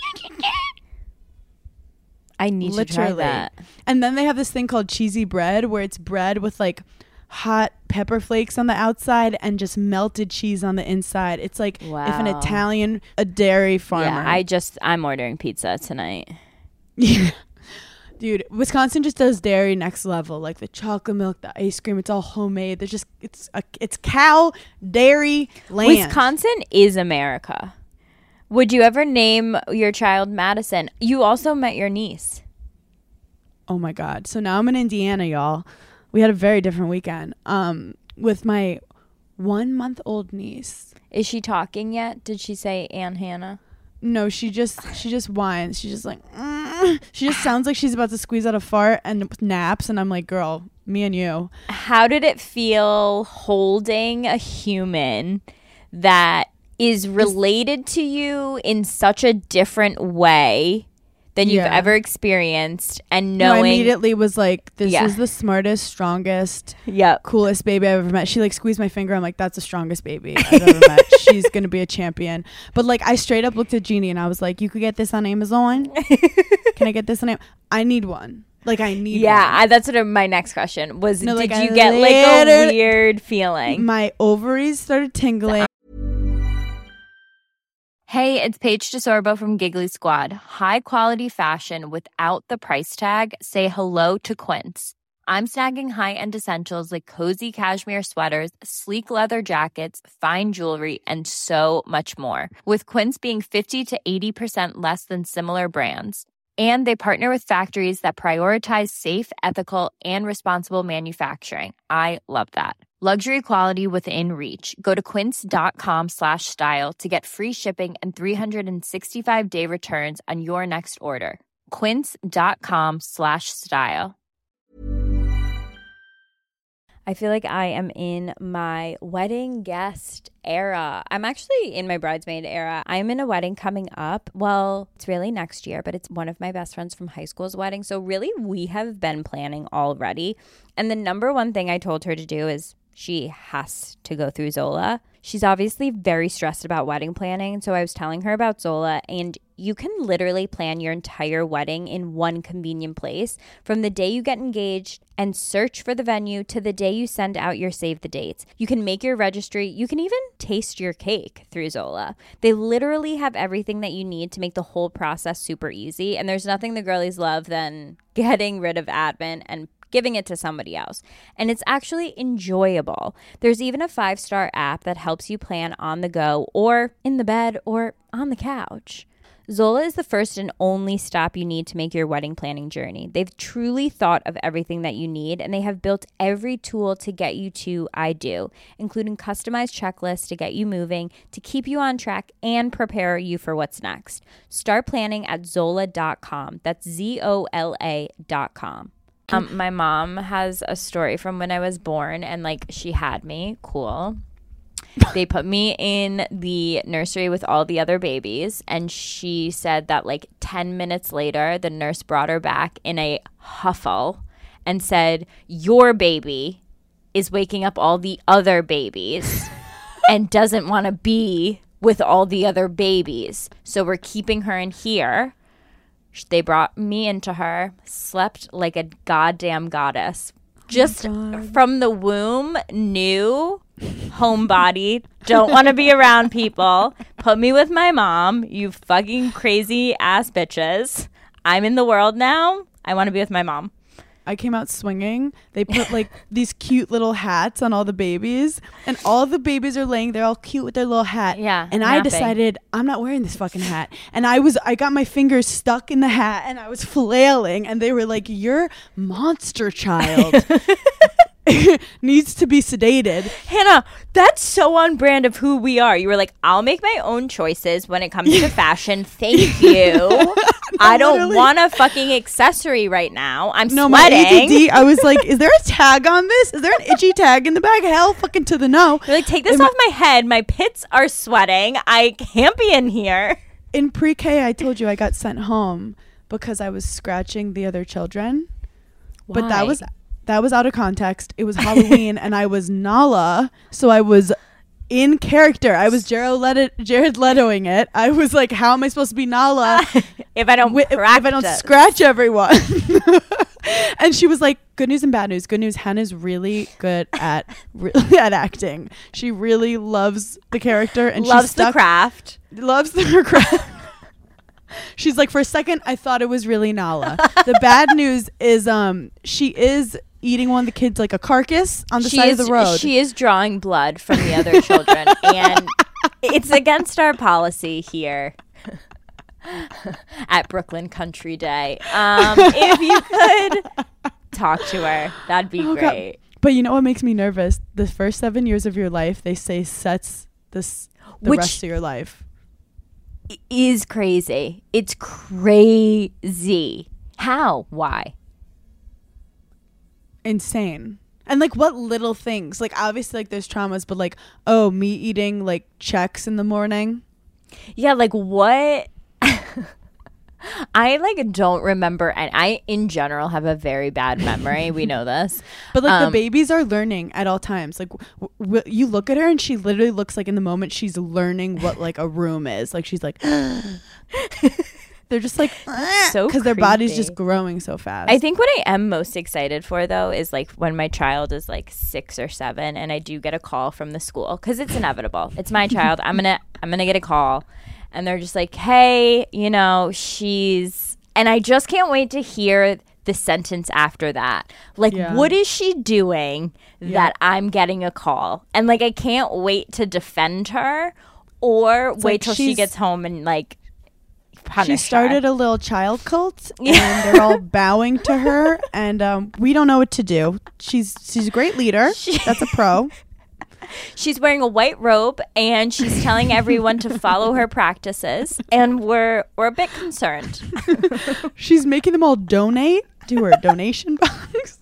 I need to try that. And then they have this thing called cheesy bread, where it's bread with like hot pepper flakes on the outside and just melted cheese on the inside. It's like if an Italian, a dairy farmer. Yeah, I'm ordering pizza tonight. Yeah. Dude, Wisconsin just does dairy next level. Like the chocolate milk, the ice cream, it's all homemade. There's just it's cow dairy land. Wisconsin is America. Would you ever name your child Madison? You also met your niece. Oh my God. So now I'm in Indiana, y'all. We had a very different weekend. With my 1-month-old niece. Is she talking yet? Did she say Aunt Hannah? No, she just whines. She's just like, she just sounds like she's about to squeeze out a fart and naps. And I'm like, girl, me and you. How did it feel holding a human that is related to you in such a different way than you've ever experienced, and knowing? I immediately was like, this is the smartest, strongest, coolest baby I've ever met. She like squeezed my finger. I'm like, that's the strongest baby I've ever met. She's gonna be a champion. But like, I straight up looked at Jeannie and I was like, you could get this on Amazon. Can I get this on Amazon? I need one. Like, I need one. Yeah, that's what my next question was. No, did like, you get like a weird feeling? My ovaries started tingling. Hey, it's Paige DeSorbo from Giggly Squad. High quality fashion without the price tag. Say hello to Quince. I'm snagging high-end essentials like cozy cashmere sweaters, sleek leather jackets, fine jewelry, and so much more. With Quince being 50 to 80% less than similar brands. And they partner with factories that prioritize safe, ethical, and responsible manufacturing. I love that. Luxury quality within reach. Go to quince.com/style to get free shipping and 365-day returns on your next order. Quince.com/style. I feel like I am in my wedding guest era. I'm actually in my bridesmaid era. I'm in a wedding coming up. Well, it's really next year, but it's one of my best friends from high school's wedding. So really, we have been planning already. And the number one thing I told her to do is she has to go through Zola. She's obviously very stressed about wedding planning. So I was telling her about Zola, and you can literally plan your entire wedding in one convenient place. From the day you get engaged and search for the venue to the day you send out your save the dates. You can make your registry. You can even taste your cake through Zola. They literally have everything that you need to make the whole process super easy. And there's nothing the girlies love than getting rid of admin and giving it to somebody else. And it's actually enjoyable. There's even a 5-star app that helps you plan on the go or in the bed or on the couch. Zola is the first and only stop you need to make your wedding planning journey. They've truly thought of everything that you need, and they have built every tool to get you to I do, including customized checklists to get you moving, to keep you on track, and prepare you for what's next. Start planning at Zola.com. That's ZOLA.com. My mom has a story from when I was born, and like she had me. Cool. They put me in the nursery with all the other babies, and she said that like 10 minutes later, the nurse brought her back in a huffle and said, "Your baby is waking up all the other babies and doesn't want to be with all the other babies. So we're keeping her in here." They brought me into her, slept like a goddamn goddess. Just from the womb, knew, homebody, don't want to be around people. Put me with my mom, you fucking crazy ass bitches. I'm in the world now. I want to be with my mom. I came out swinging. They put like these cute little hats on all the babies, and all the babies are laying there all cute with their little hat. Yeah. And I decided I'm not wearing this fucking hat. And I got my fingers stuck in the hat and I was flailing, and they were like, "Your monster child needs to be sedated." Hannah, that's so on brand of who we are. You were like, "I'll make my own choices when it comes to fashion. Thank you. I don't want a fucking accessory right now. I'm sweating." My ADD, I was like, "Is there a tag on this? Is there an itchy tag in the bag?" Hell fucking to the no. You're like, "Take this off my head. My pits are sweating. I can't be in here." In pre-K, I told you I got sent home because I was scratching the other children. Why? But that was out of context. It was Halloween and I was Nala, so I was in character. I was Jared Letoing it. I was like, how am I supposed to be Nala if I don't scratch everyone? And she was like, "Good news and bad news. Good news, Hannah's really good at acting. She really loves the character and loves the craft. Loves the craft." She's like, "For a second, I thought it was really Nala." The bad news is she is eating one of the kids like a carcass on the side of the road. She is drawing blood from the other children, and it's against our policy here at Brooklyn Country Day. If you could talk to her, that'd be great. God. But you know what makes me nervous? The first 7 years of your life, they say, sets the rest of your life. Is crazy. It's crazy. How? Why? Insane. And like, what little things? Like, obviously, like, there's traumas, but like, oh, me eating like Chex in the morning. Yeah, like what? I like don't remember, and I in general have a very bad memory. We know this, but like the babies are learning at all times. Like you look at her and she literally looks like in the moment she's learning what like a room is. Like she's like, they're just like so because their body's just growing so fast. I think what I am most excited for though is like when my child is like 6 or 7, and I do get a call from the school because it's inevitable. It's my child. I'm gonna get a call. And they're just like, "Hey, you know, she's..." And I just can't wait to hear the sentence after that. Like, what is she doing that I'm getting a call? And, like, I can't wait to defend her or wait till she gets home and, like, punish her. She started a little child cult, and they're all bowing to her, and we don't know what to do. She's a great leader. That's a pro. She's wearing a white robe and she's telling everyone to follow her practices, and we're a bit concerned. She's making them all donate to her donation box.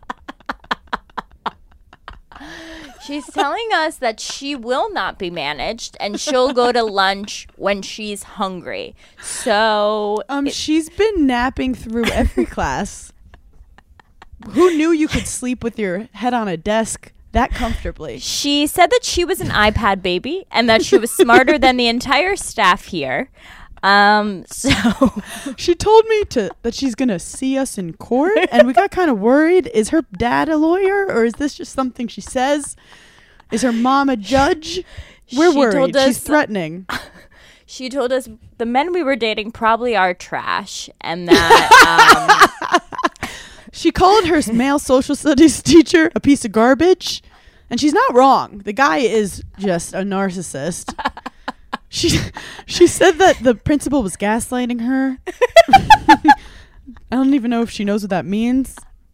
She's telling us that she will not be managed and she'll go to lunch when she's hungry. So she's been napping through every class. Who knew you could sleep with your head on a desk that comfortably? She said that she was an iPad baby and that she was smarter than the entire staff here. So She told me that she's gonna see us in court, and we got kind of worried. Is her dad a lawyer, or is this just something she says? Is her mom a judge? We're She worried. told us- She's threatening. she told us the men we were dating probably are trash, and that She called her male social studies teacher a piece of garbage, and she's not wrong. The guy is just a narcissist. She said that the principal was gaslighting her. I don't even know if she knows what that means.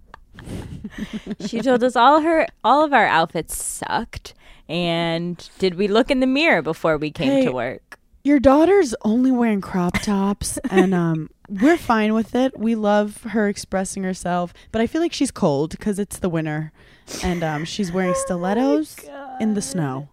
she told us all of our outfits sucked, and did we look in the mirror before we came to work? Your daughter's only wearing crop tops, and we're fine with it. We love her expressing herself, but I feel like she's cold because it's the winter, and she's wearing stilettos in the snow.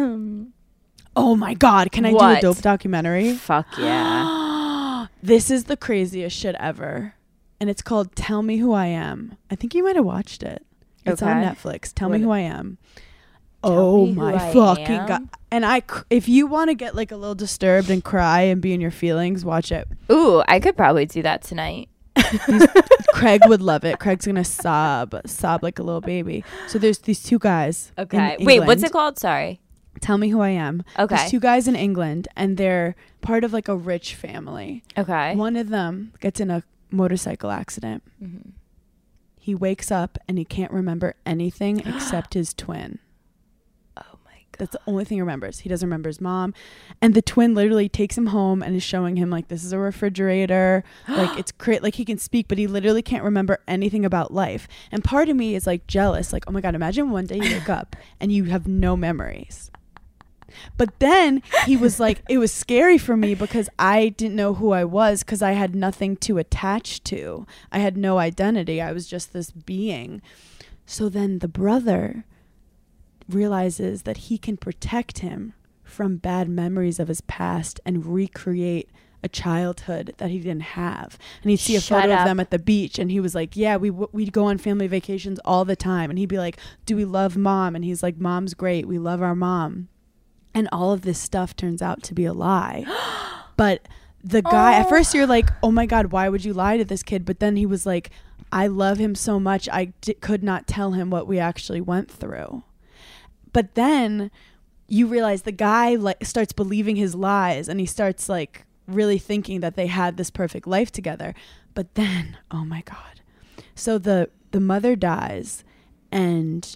Oh my God, can I do a dope documentary? Fuck yeah. This is the craziest shit ever. And it's called Tell Me Who I Am. I think you might have watched it. It's on Netflix. Tell Me Who I Am. Oh my fucking God. And if you want to get like a little disturbed and cry and be in your feelings, watch it. Ooh, I could probably do that tonight. Craig would love it. Craig's gonna sob like a little baby. So there's these two guys. Okay. Wait, what's it called? Sorry. Tell Me Who I Am. Okay. There's two guys in England, and they're part of like a rich family. Okay. One of them gets in a motorcycle accident. Mm-hmm. He wakes up and he can't remember anything except his twin. Oh my God. That's the only thing he remembers. He doesn't remember his mom. And the twin literally takes him home and is showing him like, this is a refrigerator. Like it's like he can speak, but he literally can't remember anything about life. And part of me is like jealous. Like, oh my God, imagine one day you wake up and you have no memories. But then he was like, it was scary for me because I didn't know who I was because I had nothing to attach to. I had no identity. I was just this being. So then the brother realizes that he can protect him from bad memories of his past and recreate a childhood that he didn't have. And he'd see a photo of them at the beach, and he was like, yeah, we'd go on family vacations all the time. And he'd be like, do we love mom? And he's like, mom's great. We love our mom. And all of this stuff turns out to be a lie. But the guy, at first you're like, oh my God, why would you lie to this kid? But then he was like, I love him so much, I could not tell him what we actually went through. But then you realize the guy like starts believing his lies, and he starts like really thinking that they had this perfect life together. But then, oh my God. So the mother dies, and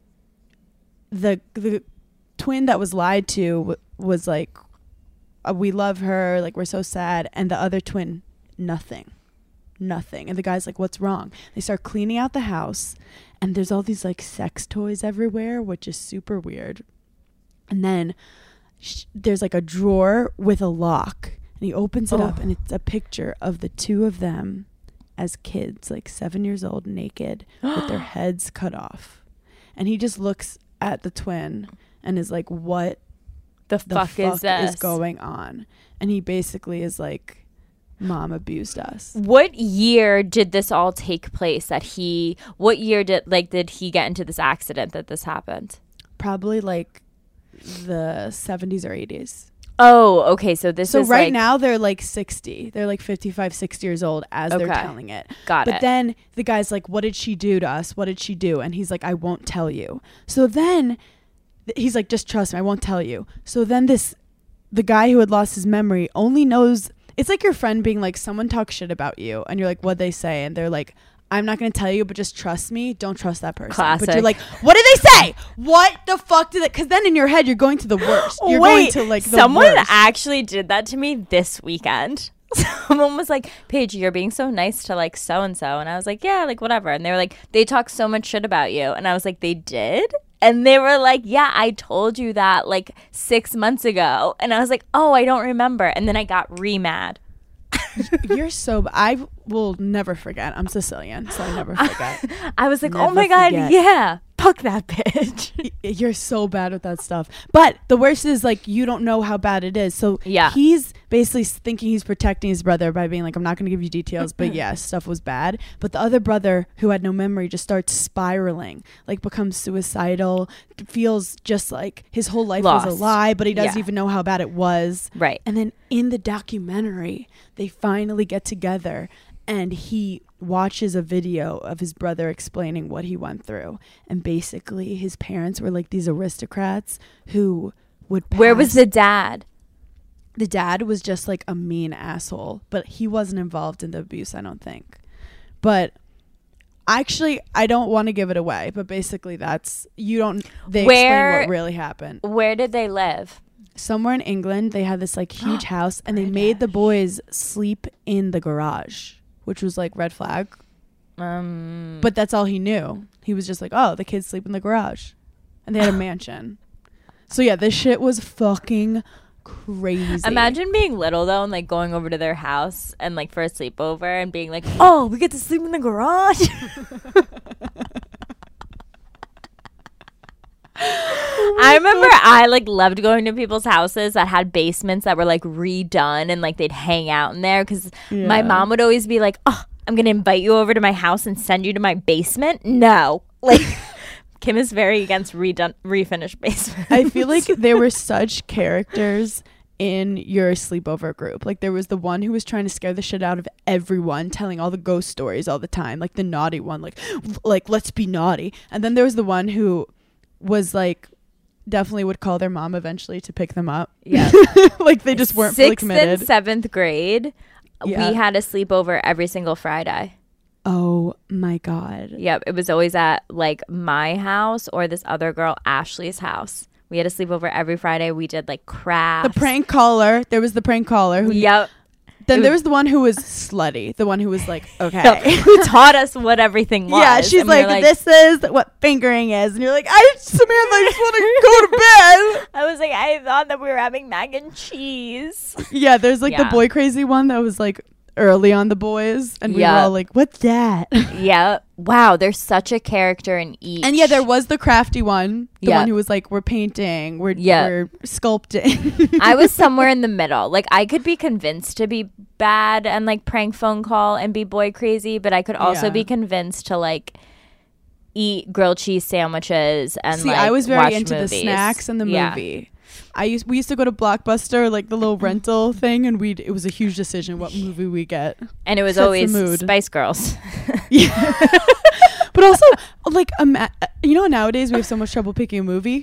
the twin that was lied to was like, we love her, like we're so sad. And the other twin, nothing. And the guy's like, what's wrong? They start cleaning out the house, and there's all these like sex toys everywhere, which is super weird. And then there's like a drawer with a lock, and he opens it up, and it's a picture of the two of them as kids, like 7 years old, naked with their heads cut off. And he just looks at the twin and is like, what the fuck is going on? And he basically is like, mom abused us. What year did this all take place? What year did he get into this accident that this happened? Probably like the 70s or 80s. Oh, okay. So this is right like, now they're like 60. They're like 55, 60 years old as they're telling it. Got it. But then the guy's like, what did she do to us? What did she do? And he's like, I won't tell you. So then he's like, just trust me, I won't tell you. So then the guy who had lost his memory only knows. It's like your friend being like, someone talks shit about you, and you're like, what'd they say? And they're like, I'm not going to tell you, but just trust me. Don't trust that person. Classic. But you're like, what did they say? What the fuck did it? Because then in your head, you're going to the worst. You're going to like the someone worst. actually did that to me this weekend. Someone was like, Paige, you're being so nice to like so-and-so. And I was like, yeah, like whatever. And they were like, they talk so much shit about you. And I was like, they did? And they were like, yeah, I told you that like 6 months ago. And I was like, oh, I don't remember. And then I got mad. You're so. I will never forget. I'm Sicilian, so I never forget. I was like, Never oh my God, forget. yeah. fuck that bitch. You're so bad with that stuff. But the worst is, like, you don't know how bad it is. So Yeah. he's basically thinking he's protecting his brother by being like, I'm not going to give you details, but yeah, stuff was bad. But the other brother, who had no memory, just starts spiraling, like becomes suicidal, feels just like his whole life was Lost. a lie, but he doesn't Yeah. even know how bad it was. Right. And then in the documentary, they finally get together and he watches a video of his brother explaining what he went through. And basically his parents were like these aristocrats who would Where was pass- the dad? The dad was just like a mean asshole, but he wasn't involved in the abuse, I don't think. But actually, I don't want to give it away, but basically they explain what really happened. Where did they live? Somewhere in England, they had this like huge house, and they made the boys sleep in the garage, which was like red flag. But that's all he knew. He was just like, oh, the kids sleep in the garage, and they had a mansion. So yeah, this shit was fucking crazy. Imagine being little though and like going over to their house and like for a sleepover and being like, oh, we get to sleep in the garage. I remember I like loved going to people's houses that had basements that were like redone and like they'd hang out in there because my Yeah. mom would always be like, oh, I'm gonna invite you over to my house and send you to my basement. No, like Kim is very against refinished basements. I feel like there were such characters in your sleepover group. Like there was the one who was trying to scare the shit out of everyone, telling all the ghost stories all the time, like the naughty one, like let's be naughty. And then there was the one who was like definitely would call their mom eventually to pick them up. Yeah. Like they just weren't fully committed. 6th and 7th grade, Yeah. we had a sleepover every single Friday. Oh my God. Yep, it was always at like my house or this other girl Ashley's house. We had a sleepover every Friday. We did like crafts. The prank caller. There was the prank caller who Yep. then there was the one who was slutty. The one who was like, okay. Yep. Who taught us what everything was. Yeah, she's And we were like, this is what fingering is. And you're like, Samantha, I just want to go to bed. I was like, I thought that we were having mac and cheese. Yeah, there's like the Yeah. boy crazy one that was like early on the boys. And we were Yeah. all like, what's that? Yeah. Wow, there's such a character in each. And yeah, there was the crafty one. The Yeah. one who was like, we're painting, we're sculpting. I was somewhere in the middle. Like I could be convinced to be bad and like prank phone call and be boy crazy, but I could also Yeah. be convinced to like eat grilled cheese sandwiches and See, like I was very watch into movies. the snacks and the Yeah. movie. We used to go to Blockbuster, like the little rental thing, and it was a huge decision what movie we get. And it was Sets the always mood. Spice Girls. Yeah. But also, like, nowadays we have so much trouble picking a movie.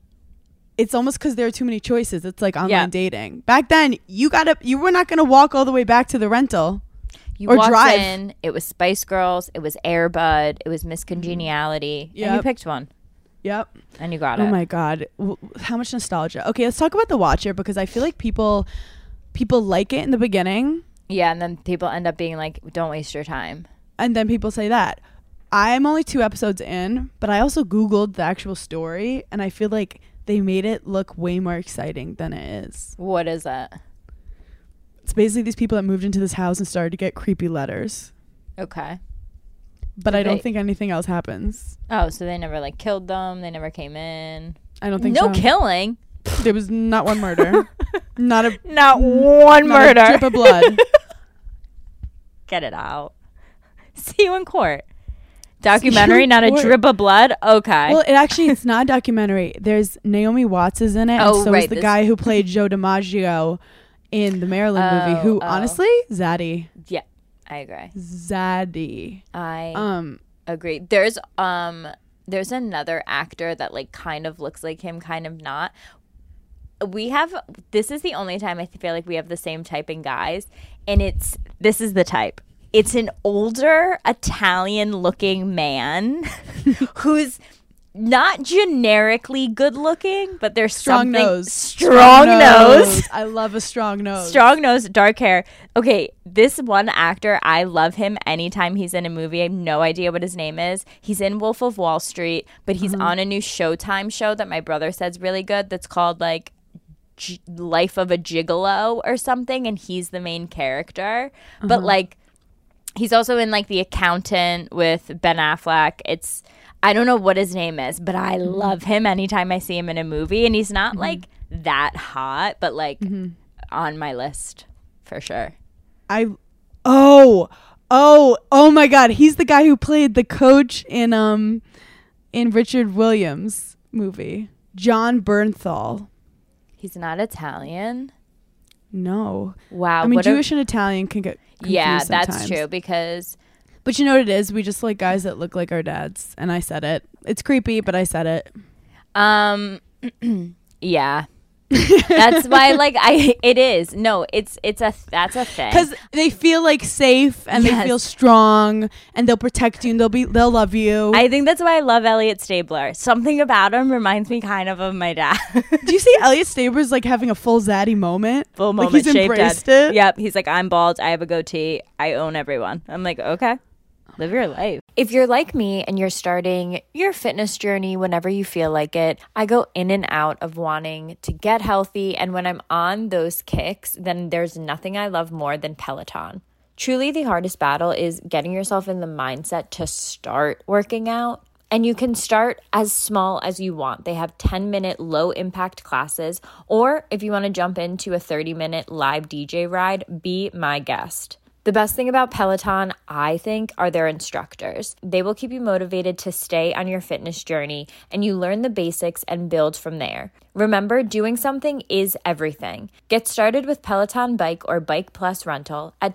It's almost because there are too many choices. It's like online Yeah. dating. Back then, you were not going to walk all the way back to the rental. You Or walked drive. in, it was Spice Girls, it was Air Bud, it was Miss Congeniality, and you Yep. picked one Yep. and you got Oh it. my God. How much nostalgia. Okay, let's talk about The Watcher because I feel like people like it in the beginning. Yeah, and then people end up being like, don't waste your time. And then people say that. I'm only 2 episodes in, but I also Googled the actual story, and I feel like they made it look way more exciting than it is. What is that? It's basically these people that moved into this house and started to get creepy letters. Okay. But Did I don't they- think anything else happens. Oh, so they never like killed them. They never came in. I don't think No so. killing. There was not one murder. not a Not one not murder. a drip of blood. Get it out. See you in court. Documentary, in not a court. drip of blood. Okay. Well, it's not a documentary. There's Naomi Watts is in it. Oh, and so right, is the this- guy who played Joe DiMaggio in the Maryland movie. Who, Oh. honestly, Zaddy. yeah, I agree. Zaddy. I agree. There's another actor that like kind of looks like him, kind of not. This is the only time I feel like we have the same type in guys, and this is the type. It's an older Italian looking man who's not generically good looking, but there's Strong something nose. strong nose. I love a strong nose. Strong nose, dark hair. Okay, this one actor, I love him anytime he's in a movie. I have no idea what his name is. He's in Wolf of Wall Street, but he's on a new Showtime show that my brother says really good that's called like Life of a Gigolo or something, and he's the main character. But like He's also in like The Accountant with Ben Affleck. I don't know what his name is, but I love him anytime I see him in a movie. And he's not like that hot, but like on my list for sure. Oh my God. He's the guy who played the coach in Richard Williams' movie. John Bernthal. He's not Italian. No. Wow. I mean, Jewish and Italian can get confused sometimes. That's true because... But you know what it is? We just like guys that look like our dads. And I said it. It's creepy, but I said it. Yeah. That's why it is. No, that's a thing. Because they feel like safe and they feel strong and they'll protect you and they'll love you. I think that's why I love Elliot Stabler. Something about him reminds me kind of my dad. Do you see Elliot Stabler's like having a full zaddy moment? Full moment. Like he's embraced it. Yep. He's like, I'm bald. I have a goatee. I own everyone. I'm like, okay. Live your life. If you're like me and you're starting your fitness journey whenever you feel like it, I go in and out of wanting to get healthy. And when I'm on those kicks, then there's nothing I love more than Peloton. Truly, the hardest battle is getting yourself in the mindset to start working out. And you can start as small as you want. They have 10-minute low-impact classes. Or if you want to jump into a 30-minute live DJ ride, be my guest. The best thing about Peloton, I think, are their instructors. They will keep you motivated to stay on your fitness journey, and you learn the basics and build from there. Remember, doing something is everything. Get started with Peloton Bike or Bike Plus Rental at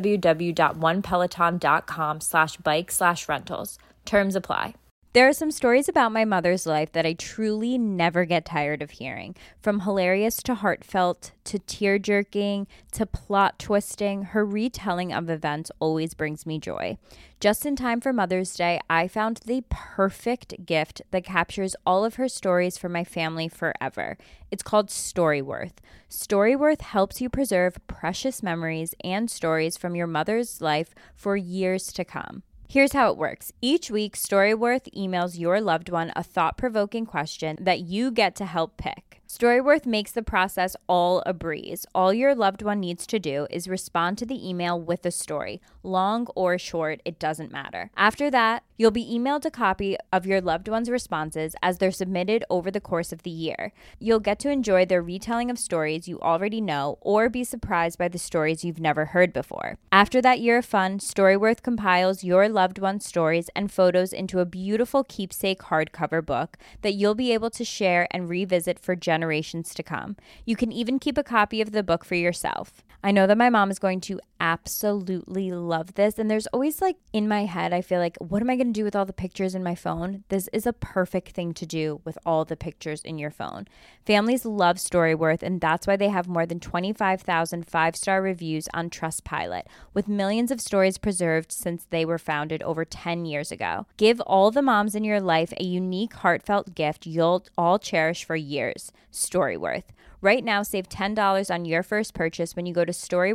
www.onepeloton.com/bike/rentals. Terms apply. There are some stories about my mother's life that I truly never get tired of hearing. From hilarious to heartfelt to tear-jerking to plot twisting, her retelling of events always brings me joy. Just in time for Mother's Day, I found the perfect gift that captures all of her stories for my family forever. It's called Storyworth. Storyworth helps you preserve precious memories and stories from your mother's life for years to come. Here's how it works. Each week, Storyworth emails your loved one a thought-provoking question that you get to help pick. Storyworth makes the process all a breeze. All your loved one needs to do is respond to the email with a story. Long or short, it doesn't matter. After that, you'll be emailed a copy of your loved one's responses as they're submitted over the course of the year. You'll get to enjoy their retelling of stories you already know or be surprised by the stories you've never heard before. After that year of fun, Storyworth compiles your loved one's stories and photos into a beautiful keepsake hardcover book that you'll be able to share and revisit for generations to come. You can even keep a copy of the book for yourself. I know that my mom is going to absolutely love this. And there's always like in my head, I feel like, what am I going to do with all the pictures in my phone? This is a perfect thing to do with all the pictures in your phone. Families love Storyworth, and that's why they have more than 25,000 five-star reviews on Trustpilot, with millions of stories preserved since they were founded over 10 years ago. Give all the moms in your life a unique, heartfelt gift you'll all cherish for years. Storyworth. Right now, save $10 on your first purchase when you go to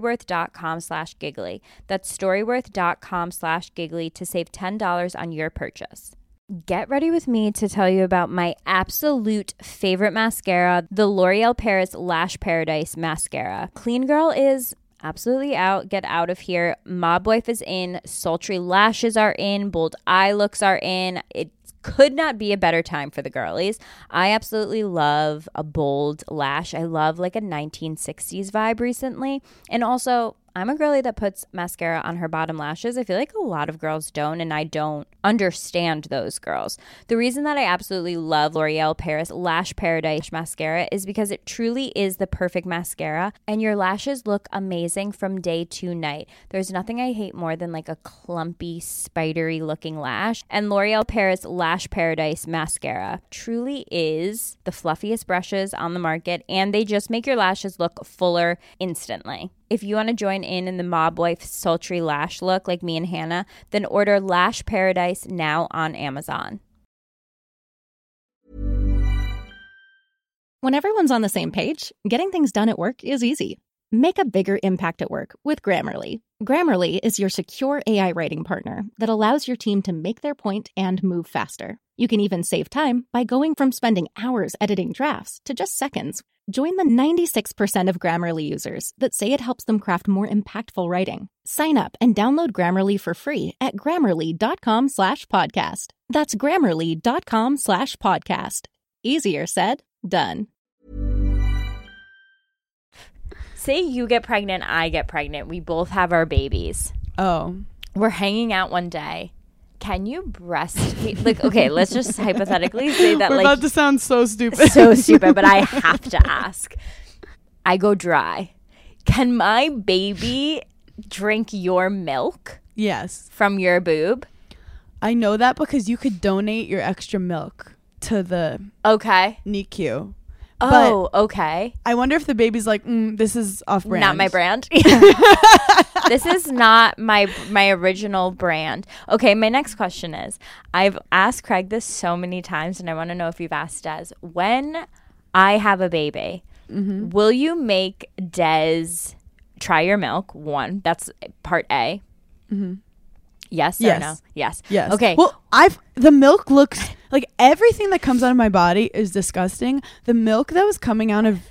storyworth.com/giggly. That's storyworth.com/giggly to save $10 on your purchase. Get ready with me to tell you about my absolute favorite mascara, the L'Oreal Paris Lash Paradise Mascara. Clean Girl is absolutely out. Get out of here. Mob Wife is in. Sultry lashes are in. Bold eye looks are in. It could not be a better time for the girlies. I absolutely love a bold lash. I love like a 1960s vibe recently. And also, I'm a girly that puts mascara on her bottom lashes. I feel like a lot of girls don't, and I don't understand those girls. The reason that I absolutely love L'Oreal Paris Lash Paradise Mascara is because it truly is the perfect mascara, and your lashes look amazing from day to night. There's nothing I hate more than like a clumpy, spidery looking lash, and L'Oreal Paris Lash Paradise Mascara truly is the fluffiest brushes on the market, and they just make your lashes look fuller instantly. If you want to join in the Mob Wife sultry lash look like me and Hannah, then order Lash Paradise now on Amazon. When everyone's on the same page, getting things done at work is easy. Make a bigger impact at work with Grammarly. Grammarly is your secure AI writing partner that allows your team to make their point and move faster. You can even save time by going from spending hours editing drafts to just seconds. Join the 96% of Grammarly users that say it helps them craft more impactful writing. Sign up and download Grammarly for free at Grammarly.com/podcast. That's Grammarly.com/podcast. Easier said, done. Say you get pregnant, I get pregnant. We both have our babies. Oh. We're hanging out one day. Can you breastfeed? Like, okay, let's just hypothetically say that We're like about to sound so stupid. so stupid, but I have to ask. I go dry. Can my baby drink your milk Yes. from your boob? I know that because you could donate your extra milk to the Okay. NICU. Oh, okay. I wonder if the baby's like, this is off brand. Not my brand. This is not my original brand. Okay, my next question is, I've asked Craig this so many times, and I want to know if you've asked Des. When I have a baby, will you make Des try your milk? One, that's part A. Yes or Yes. no? Yes. Yes. Okay. Well, the milk looks like everything that comes out of my body is disgusting. The milk that was coming out of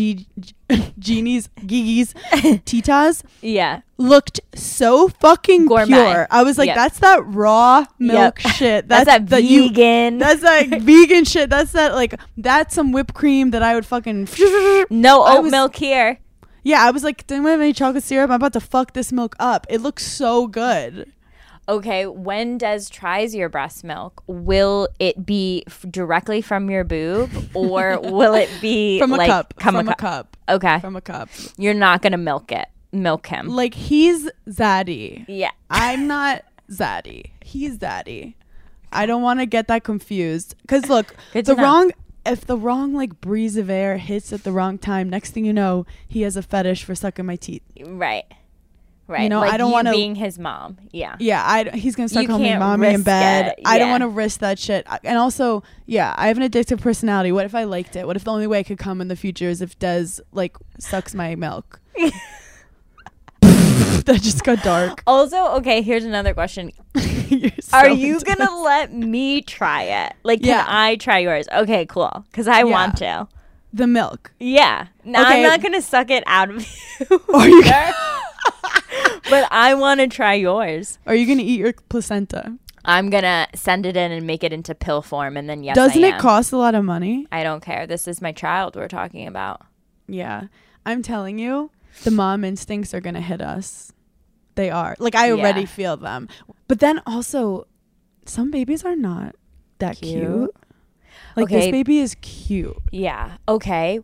Gigi's Tita's Yeah. looked so fucking Gourmet. pure. I was like, Yep. that's that raw milk shit. That's that vegan. That's that vegan shit. That's some whipped cream that I would fucking. No oat milk here. Yeah, I was like, didn't we have any chocolate syrup? I'm about to fuck this milk up. It looks so good. Okay, when Des tries your breast milk, will it be directly from your boob, or will it be From a like cup. From a cup. Okay, From a cup. you're not gonna milk him. Like, he's Zaddy. Yeah. I'm not Zaddy. He's Zaddy. I don't want to get that confused. Because look, if the wrong like breeze of air hits at the wrong time, next thing you know, he has a fetish for sucking my teeth. Right. You know, like I don't want want to being his mom. Yeah. Yeah, he's gonna start You calling me can't mommy in risk bed. it. I don't Yeah. want to risk that shit. And also, yeah, I have an addictive personality. What if I liked it? What if the only way I could come in the future is if Des like sucks my milk? That just got dark. Also, okay, here's another question. You're so Are you intense. gonna let me try it? Like, can Yeah. I try yours? Okay, cool. Because I want to. The milk? Yeah. No, Okay. I'm not gonna suck it out of you. Are you? But I want to try yours. Are you gonna eat your placenta? I'm gonna send it in and make it into pill form, and then yes, Doesn't I it am. cost a lot of money? I don't care. This is my child we're talking about. Yeah, I'm telling you, the mom instincts are gonna hit us. They are. Like, I already Yeah. feel them. But then also, some babies are not that cute. Like, Okay. this baby is cute. Yeah. Okay.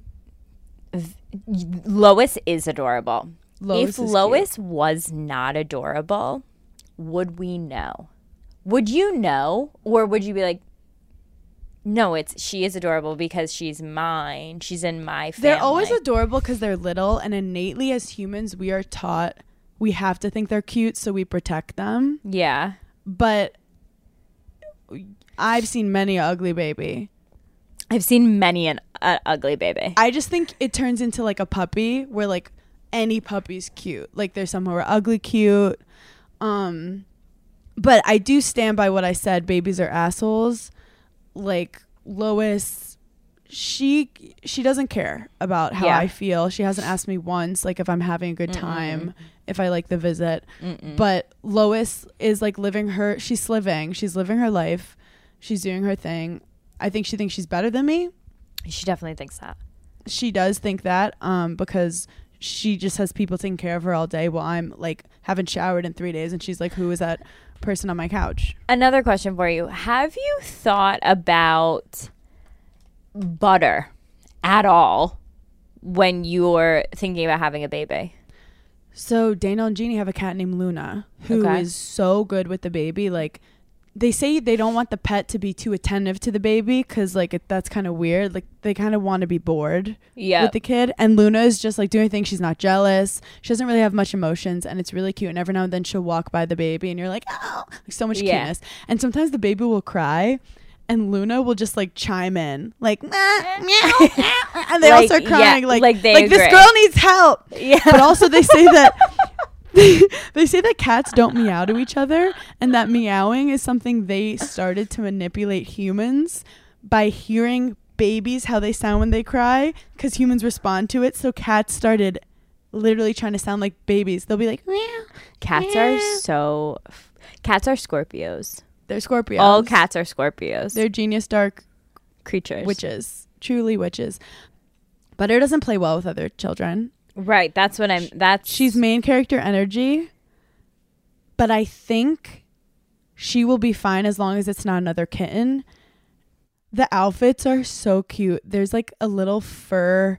Lois is adorable. Lois If is Lois was not adorable, would we know? Would you know, or would you be like, no, she is adorable because she's mine. She's in my family. They're always adorable because they're little, and innately as humans, we are taught we have to think they're cute, so we protect them. Yeah. But I've seen many an ugly baby. I've seen many an ugly baby. I just think it turns into like a puppy where like any puppy's cute. Like, there's some who are ugly cute. But I do stand by what I said. Babies are assholes. Like, Lois, she doesn't care about how I feel. She hasn't asked me once, like, if I'm having a good time, if I like the visit. But Lois is like she's living her life. She's doing her thing. I think she thinks she's better than me. She definitely thinks that. She does think that because she just has people taking care of her all day while I'm like haven't showered in 3 days, and she's like, who is that person on my couch? Another question for you. Have you thought about butter at all when you're thinking about having a baby? So Daniel and Jeannie have a cat named Luna who is so good with the baby. Like, they say they don't want the pet to be too attentive to the baby because like that's kind of weird. Like, they kind of want to be bored with the kid. And Luna is just like doing things. She's not jealous. She doesn't really have much emotions, and it's really cute. And every now and then she'll walk by the baby and you're like, oh, like so much cuteness. And sometimes the baby will cry and Luna will just like chime in like, meow, and they all start crying like this girl needs help. Yeah. But also they say that they say that cats don't meow to each other, and that meowing is something they started to manipulate humans by hearing babies, how they sound when they cry, because humans respond to it. So cats started literally trying to sound like babies. They'll be like, meow. Cats are Scorpios. They're Scorpios. All cats are Scorpios. They're genius dark creatures. witches. Truly witches. Butter doesn't play well with other children. Right. She's main character energy. But I think she will be fine as long as it's not another kitten. The outfits are so cute. There's like a little fur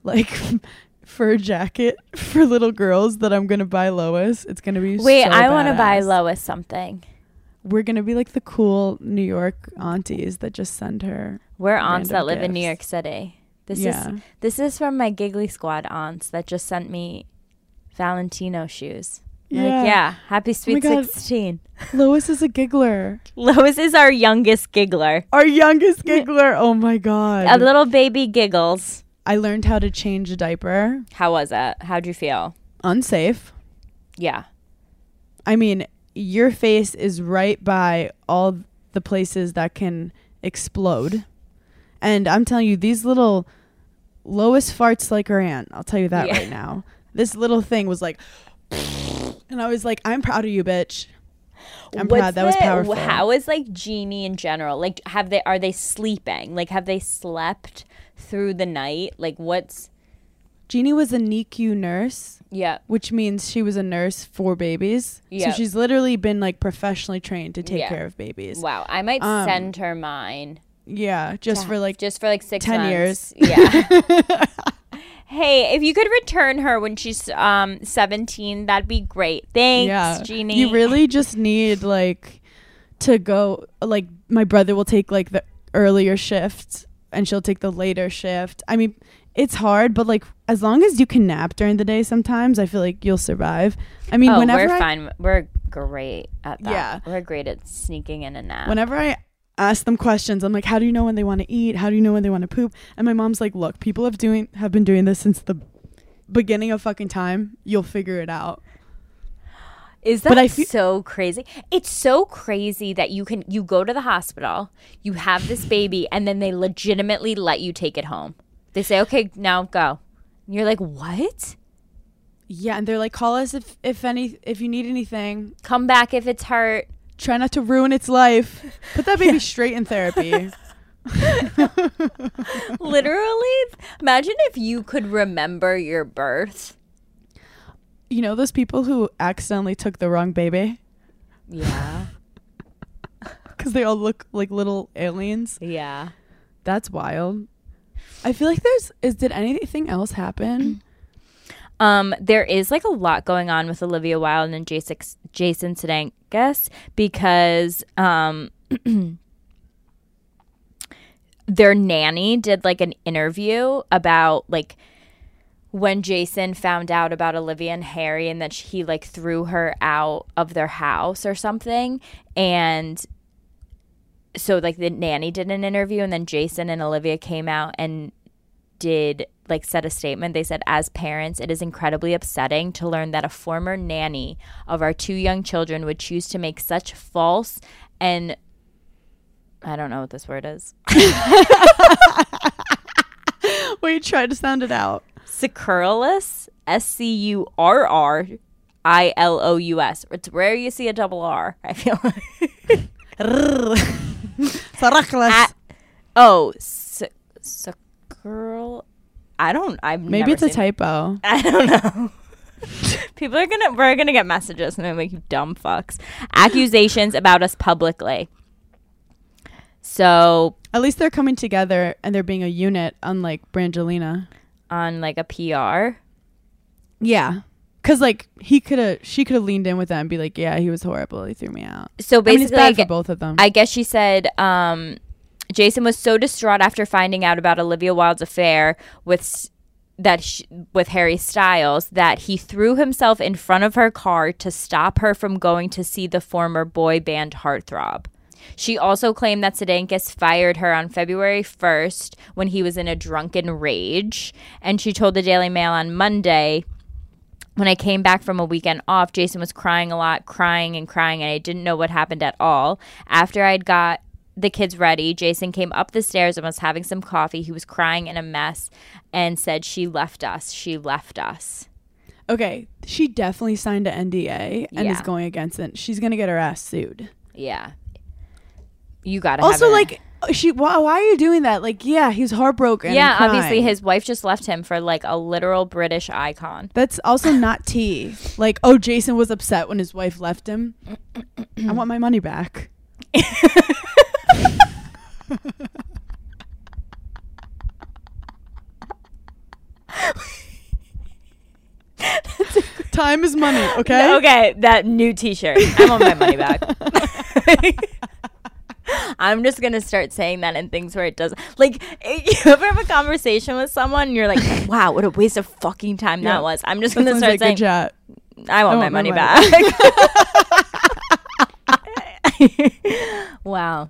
jacket for little girls that I'm going to buy Lois. It's going to be I want to badass. buy Lois something. We're going to be like the cool New York aunties that just send her. We're aunts that live in New gifts. York City. This is from my Giggly Squad aunts that just sent me Valentino shoes. Happy sweet 16. Lois is a giggler. Lois is our youngest giggler. Our youngest giggler. Oh my God. A little baby giggles. I learned how to change a diaper. How was it? How'd you feel? Unsafe. Yeah. I mean, your face is right by all the places that can explode. And I'm telling you, these little Lois farts like her aunt. I'll tell you that right now. This little thing was like, and I was like, I'm proud of you, bitch. I'm proud. That was powerful. How is like Jeannie in general? Like, are they sleeping? Like, have they slept through the night? Like, what's... Jeannie was a NICU nurse. Yeah. Which means she was a nurse for babies. Yeah. So she's literally been like professionally trained to take care of babies. Wow. I might send her mine. Yeah. Just for like 6 10 months. years. Yeah. Hey, if you could return her when she's 17, that'd be great. Thanks, Jeannie. You really just need like to go, like my brother will take like the earlier shift and she'll take the later shift. I mean, it's hard, but like as long as you can nap during the day sometimes, I feel like you'll survive. I mean, whenever we're fine. We're great at that. Yeah. We're great at sneaking in a nap. Whenever I ask them questions, I'm like, how do you know when they want to eat? How do you know when they want to poop? And my mom's like, look, people have been doing this since the beginning of fucking time. You'll figure it out. Is that so crazy? It's so crazy that you go to the hospital, you have this baby, and then they legitimately let you take it home. They say, okay, now go. And you're like, what? Yeah, and they're like, call us if you need anything. Come back if it's hurt. Try not to ruin its life. Put that baby straight in therapy. Literally, imagine if you could remember your birth. You know those people who accidentally took the wrong baby? Yeah. Because they all look like little aliens? Yeah. That's wild. I feel like did anything else happen? There is like a lot going on with Olivia Wilde and Jason Sudeikis because their nanny did like an interview about like when Jason found out about Olivia and Harry and that he like threw her out of their house or something. And so like the nanny did an interview and then Jason and Olivia came out and said a statement. They said, as parents, it is incredibly upsetting to learn that a former nanny of our 2 young children would choose to make such false and I don't know what this word is. Wait, try to sound it out. Scurrilous, Scurrilous. It's rare you see a double R, I feel like. Maybe it's a typo. I don't know. We're gonna get messages and they're like, you dumb fucks. Accusations about us publicly. So at least they're coming together and they're being a unit, unlike Brangelina. On like a PR. Yeah. Cause like she could have leaned in with them and be like, yeah, he was horrible. He threw me out. So basically, it's bad for both of them. I guess she said, Jason was so distraught after finding out about Olivia Wilde's affair with Harry Styles that he threw himself in front of her car to stop her from going to see the former boy band heartthrob. She also claimed that Sudeikis fired her on February 1st when he was in a drunken rage. And she told the Daily Mail on Monday, when I came back from a weekend off, Jason was crying a lot, crying, and I didn't know what happened at all. After I got the kids ready. Jason came up the stairs and was having some coffee. He was crying in a mess and said, she left us. She left us. Okay, she definitely signed an NDA and is Yeah. going against it. She's gonna get her ass sued. Yeah. You gotta Also, have like, why are you doing that? Like, yeah, he's heartbroken. yeah, and crying. obviously his wife just left him for like a literal British icon. That's also not tea. Like, oh, Jason was upset when his wife left him. I want my money back. Time is money, okay? Okay, that new t-shirt. I want my money back. I'm just gonna start saying that in things where it doesn't, like, you ever have a conversation with someone and you're like, wow, what a waste of fucking time that was. I'm just gonna start saying, good chat. I want my money back. Wow.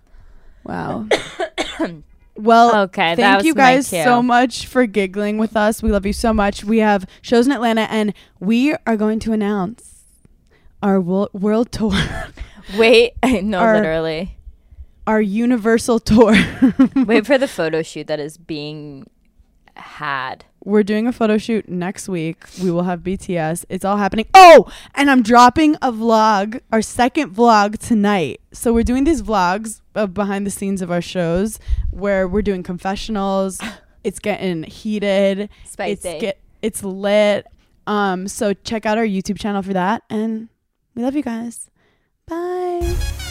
Well, Okay, that thank was you my guys cue. so much for giggling with us. We love you so much. We have shows in Atlanta, and we are going to announce our world tour, Wait, no, Our- literally. our Universal tour. Wait for the photo shoot that is being had. We're doing a photo shoot next week. We will have BTS. It's all happening. Oh, and I'm dropping a vlog, our second vlog tonight. So we're doing these vlogs behind the scenes of our shows where we're doing confessionals. It's getting heated. Spicy. It's lit. So check out our YouTube channel for that. And we love you guys. Bye.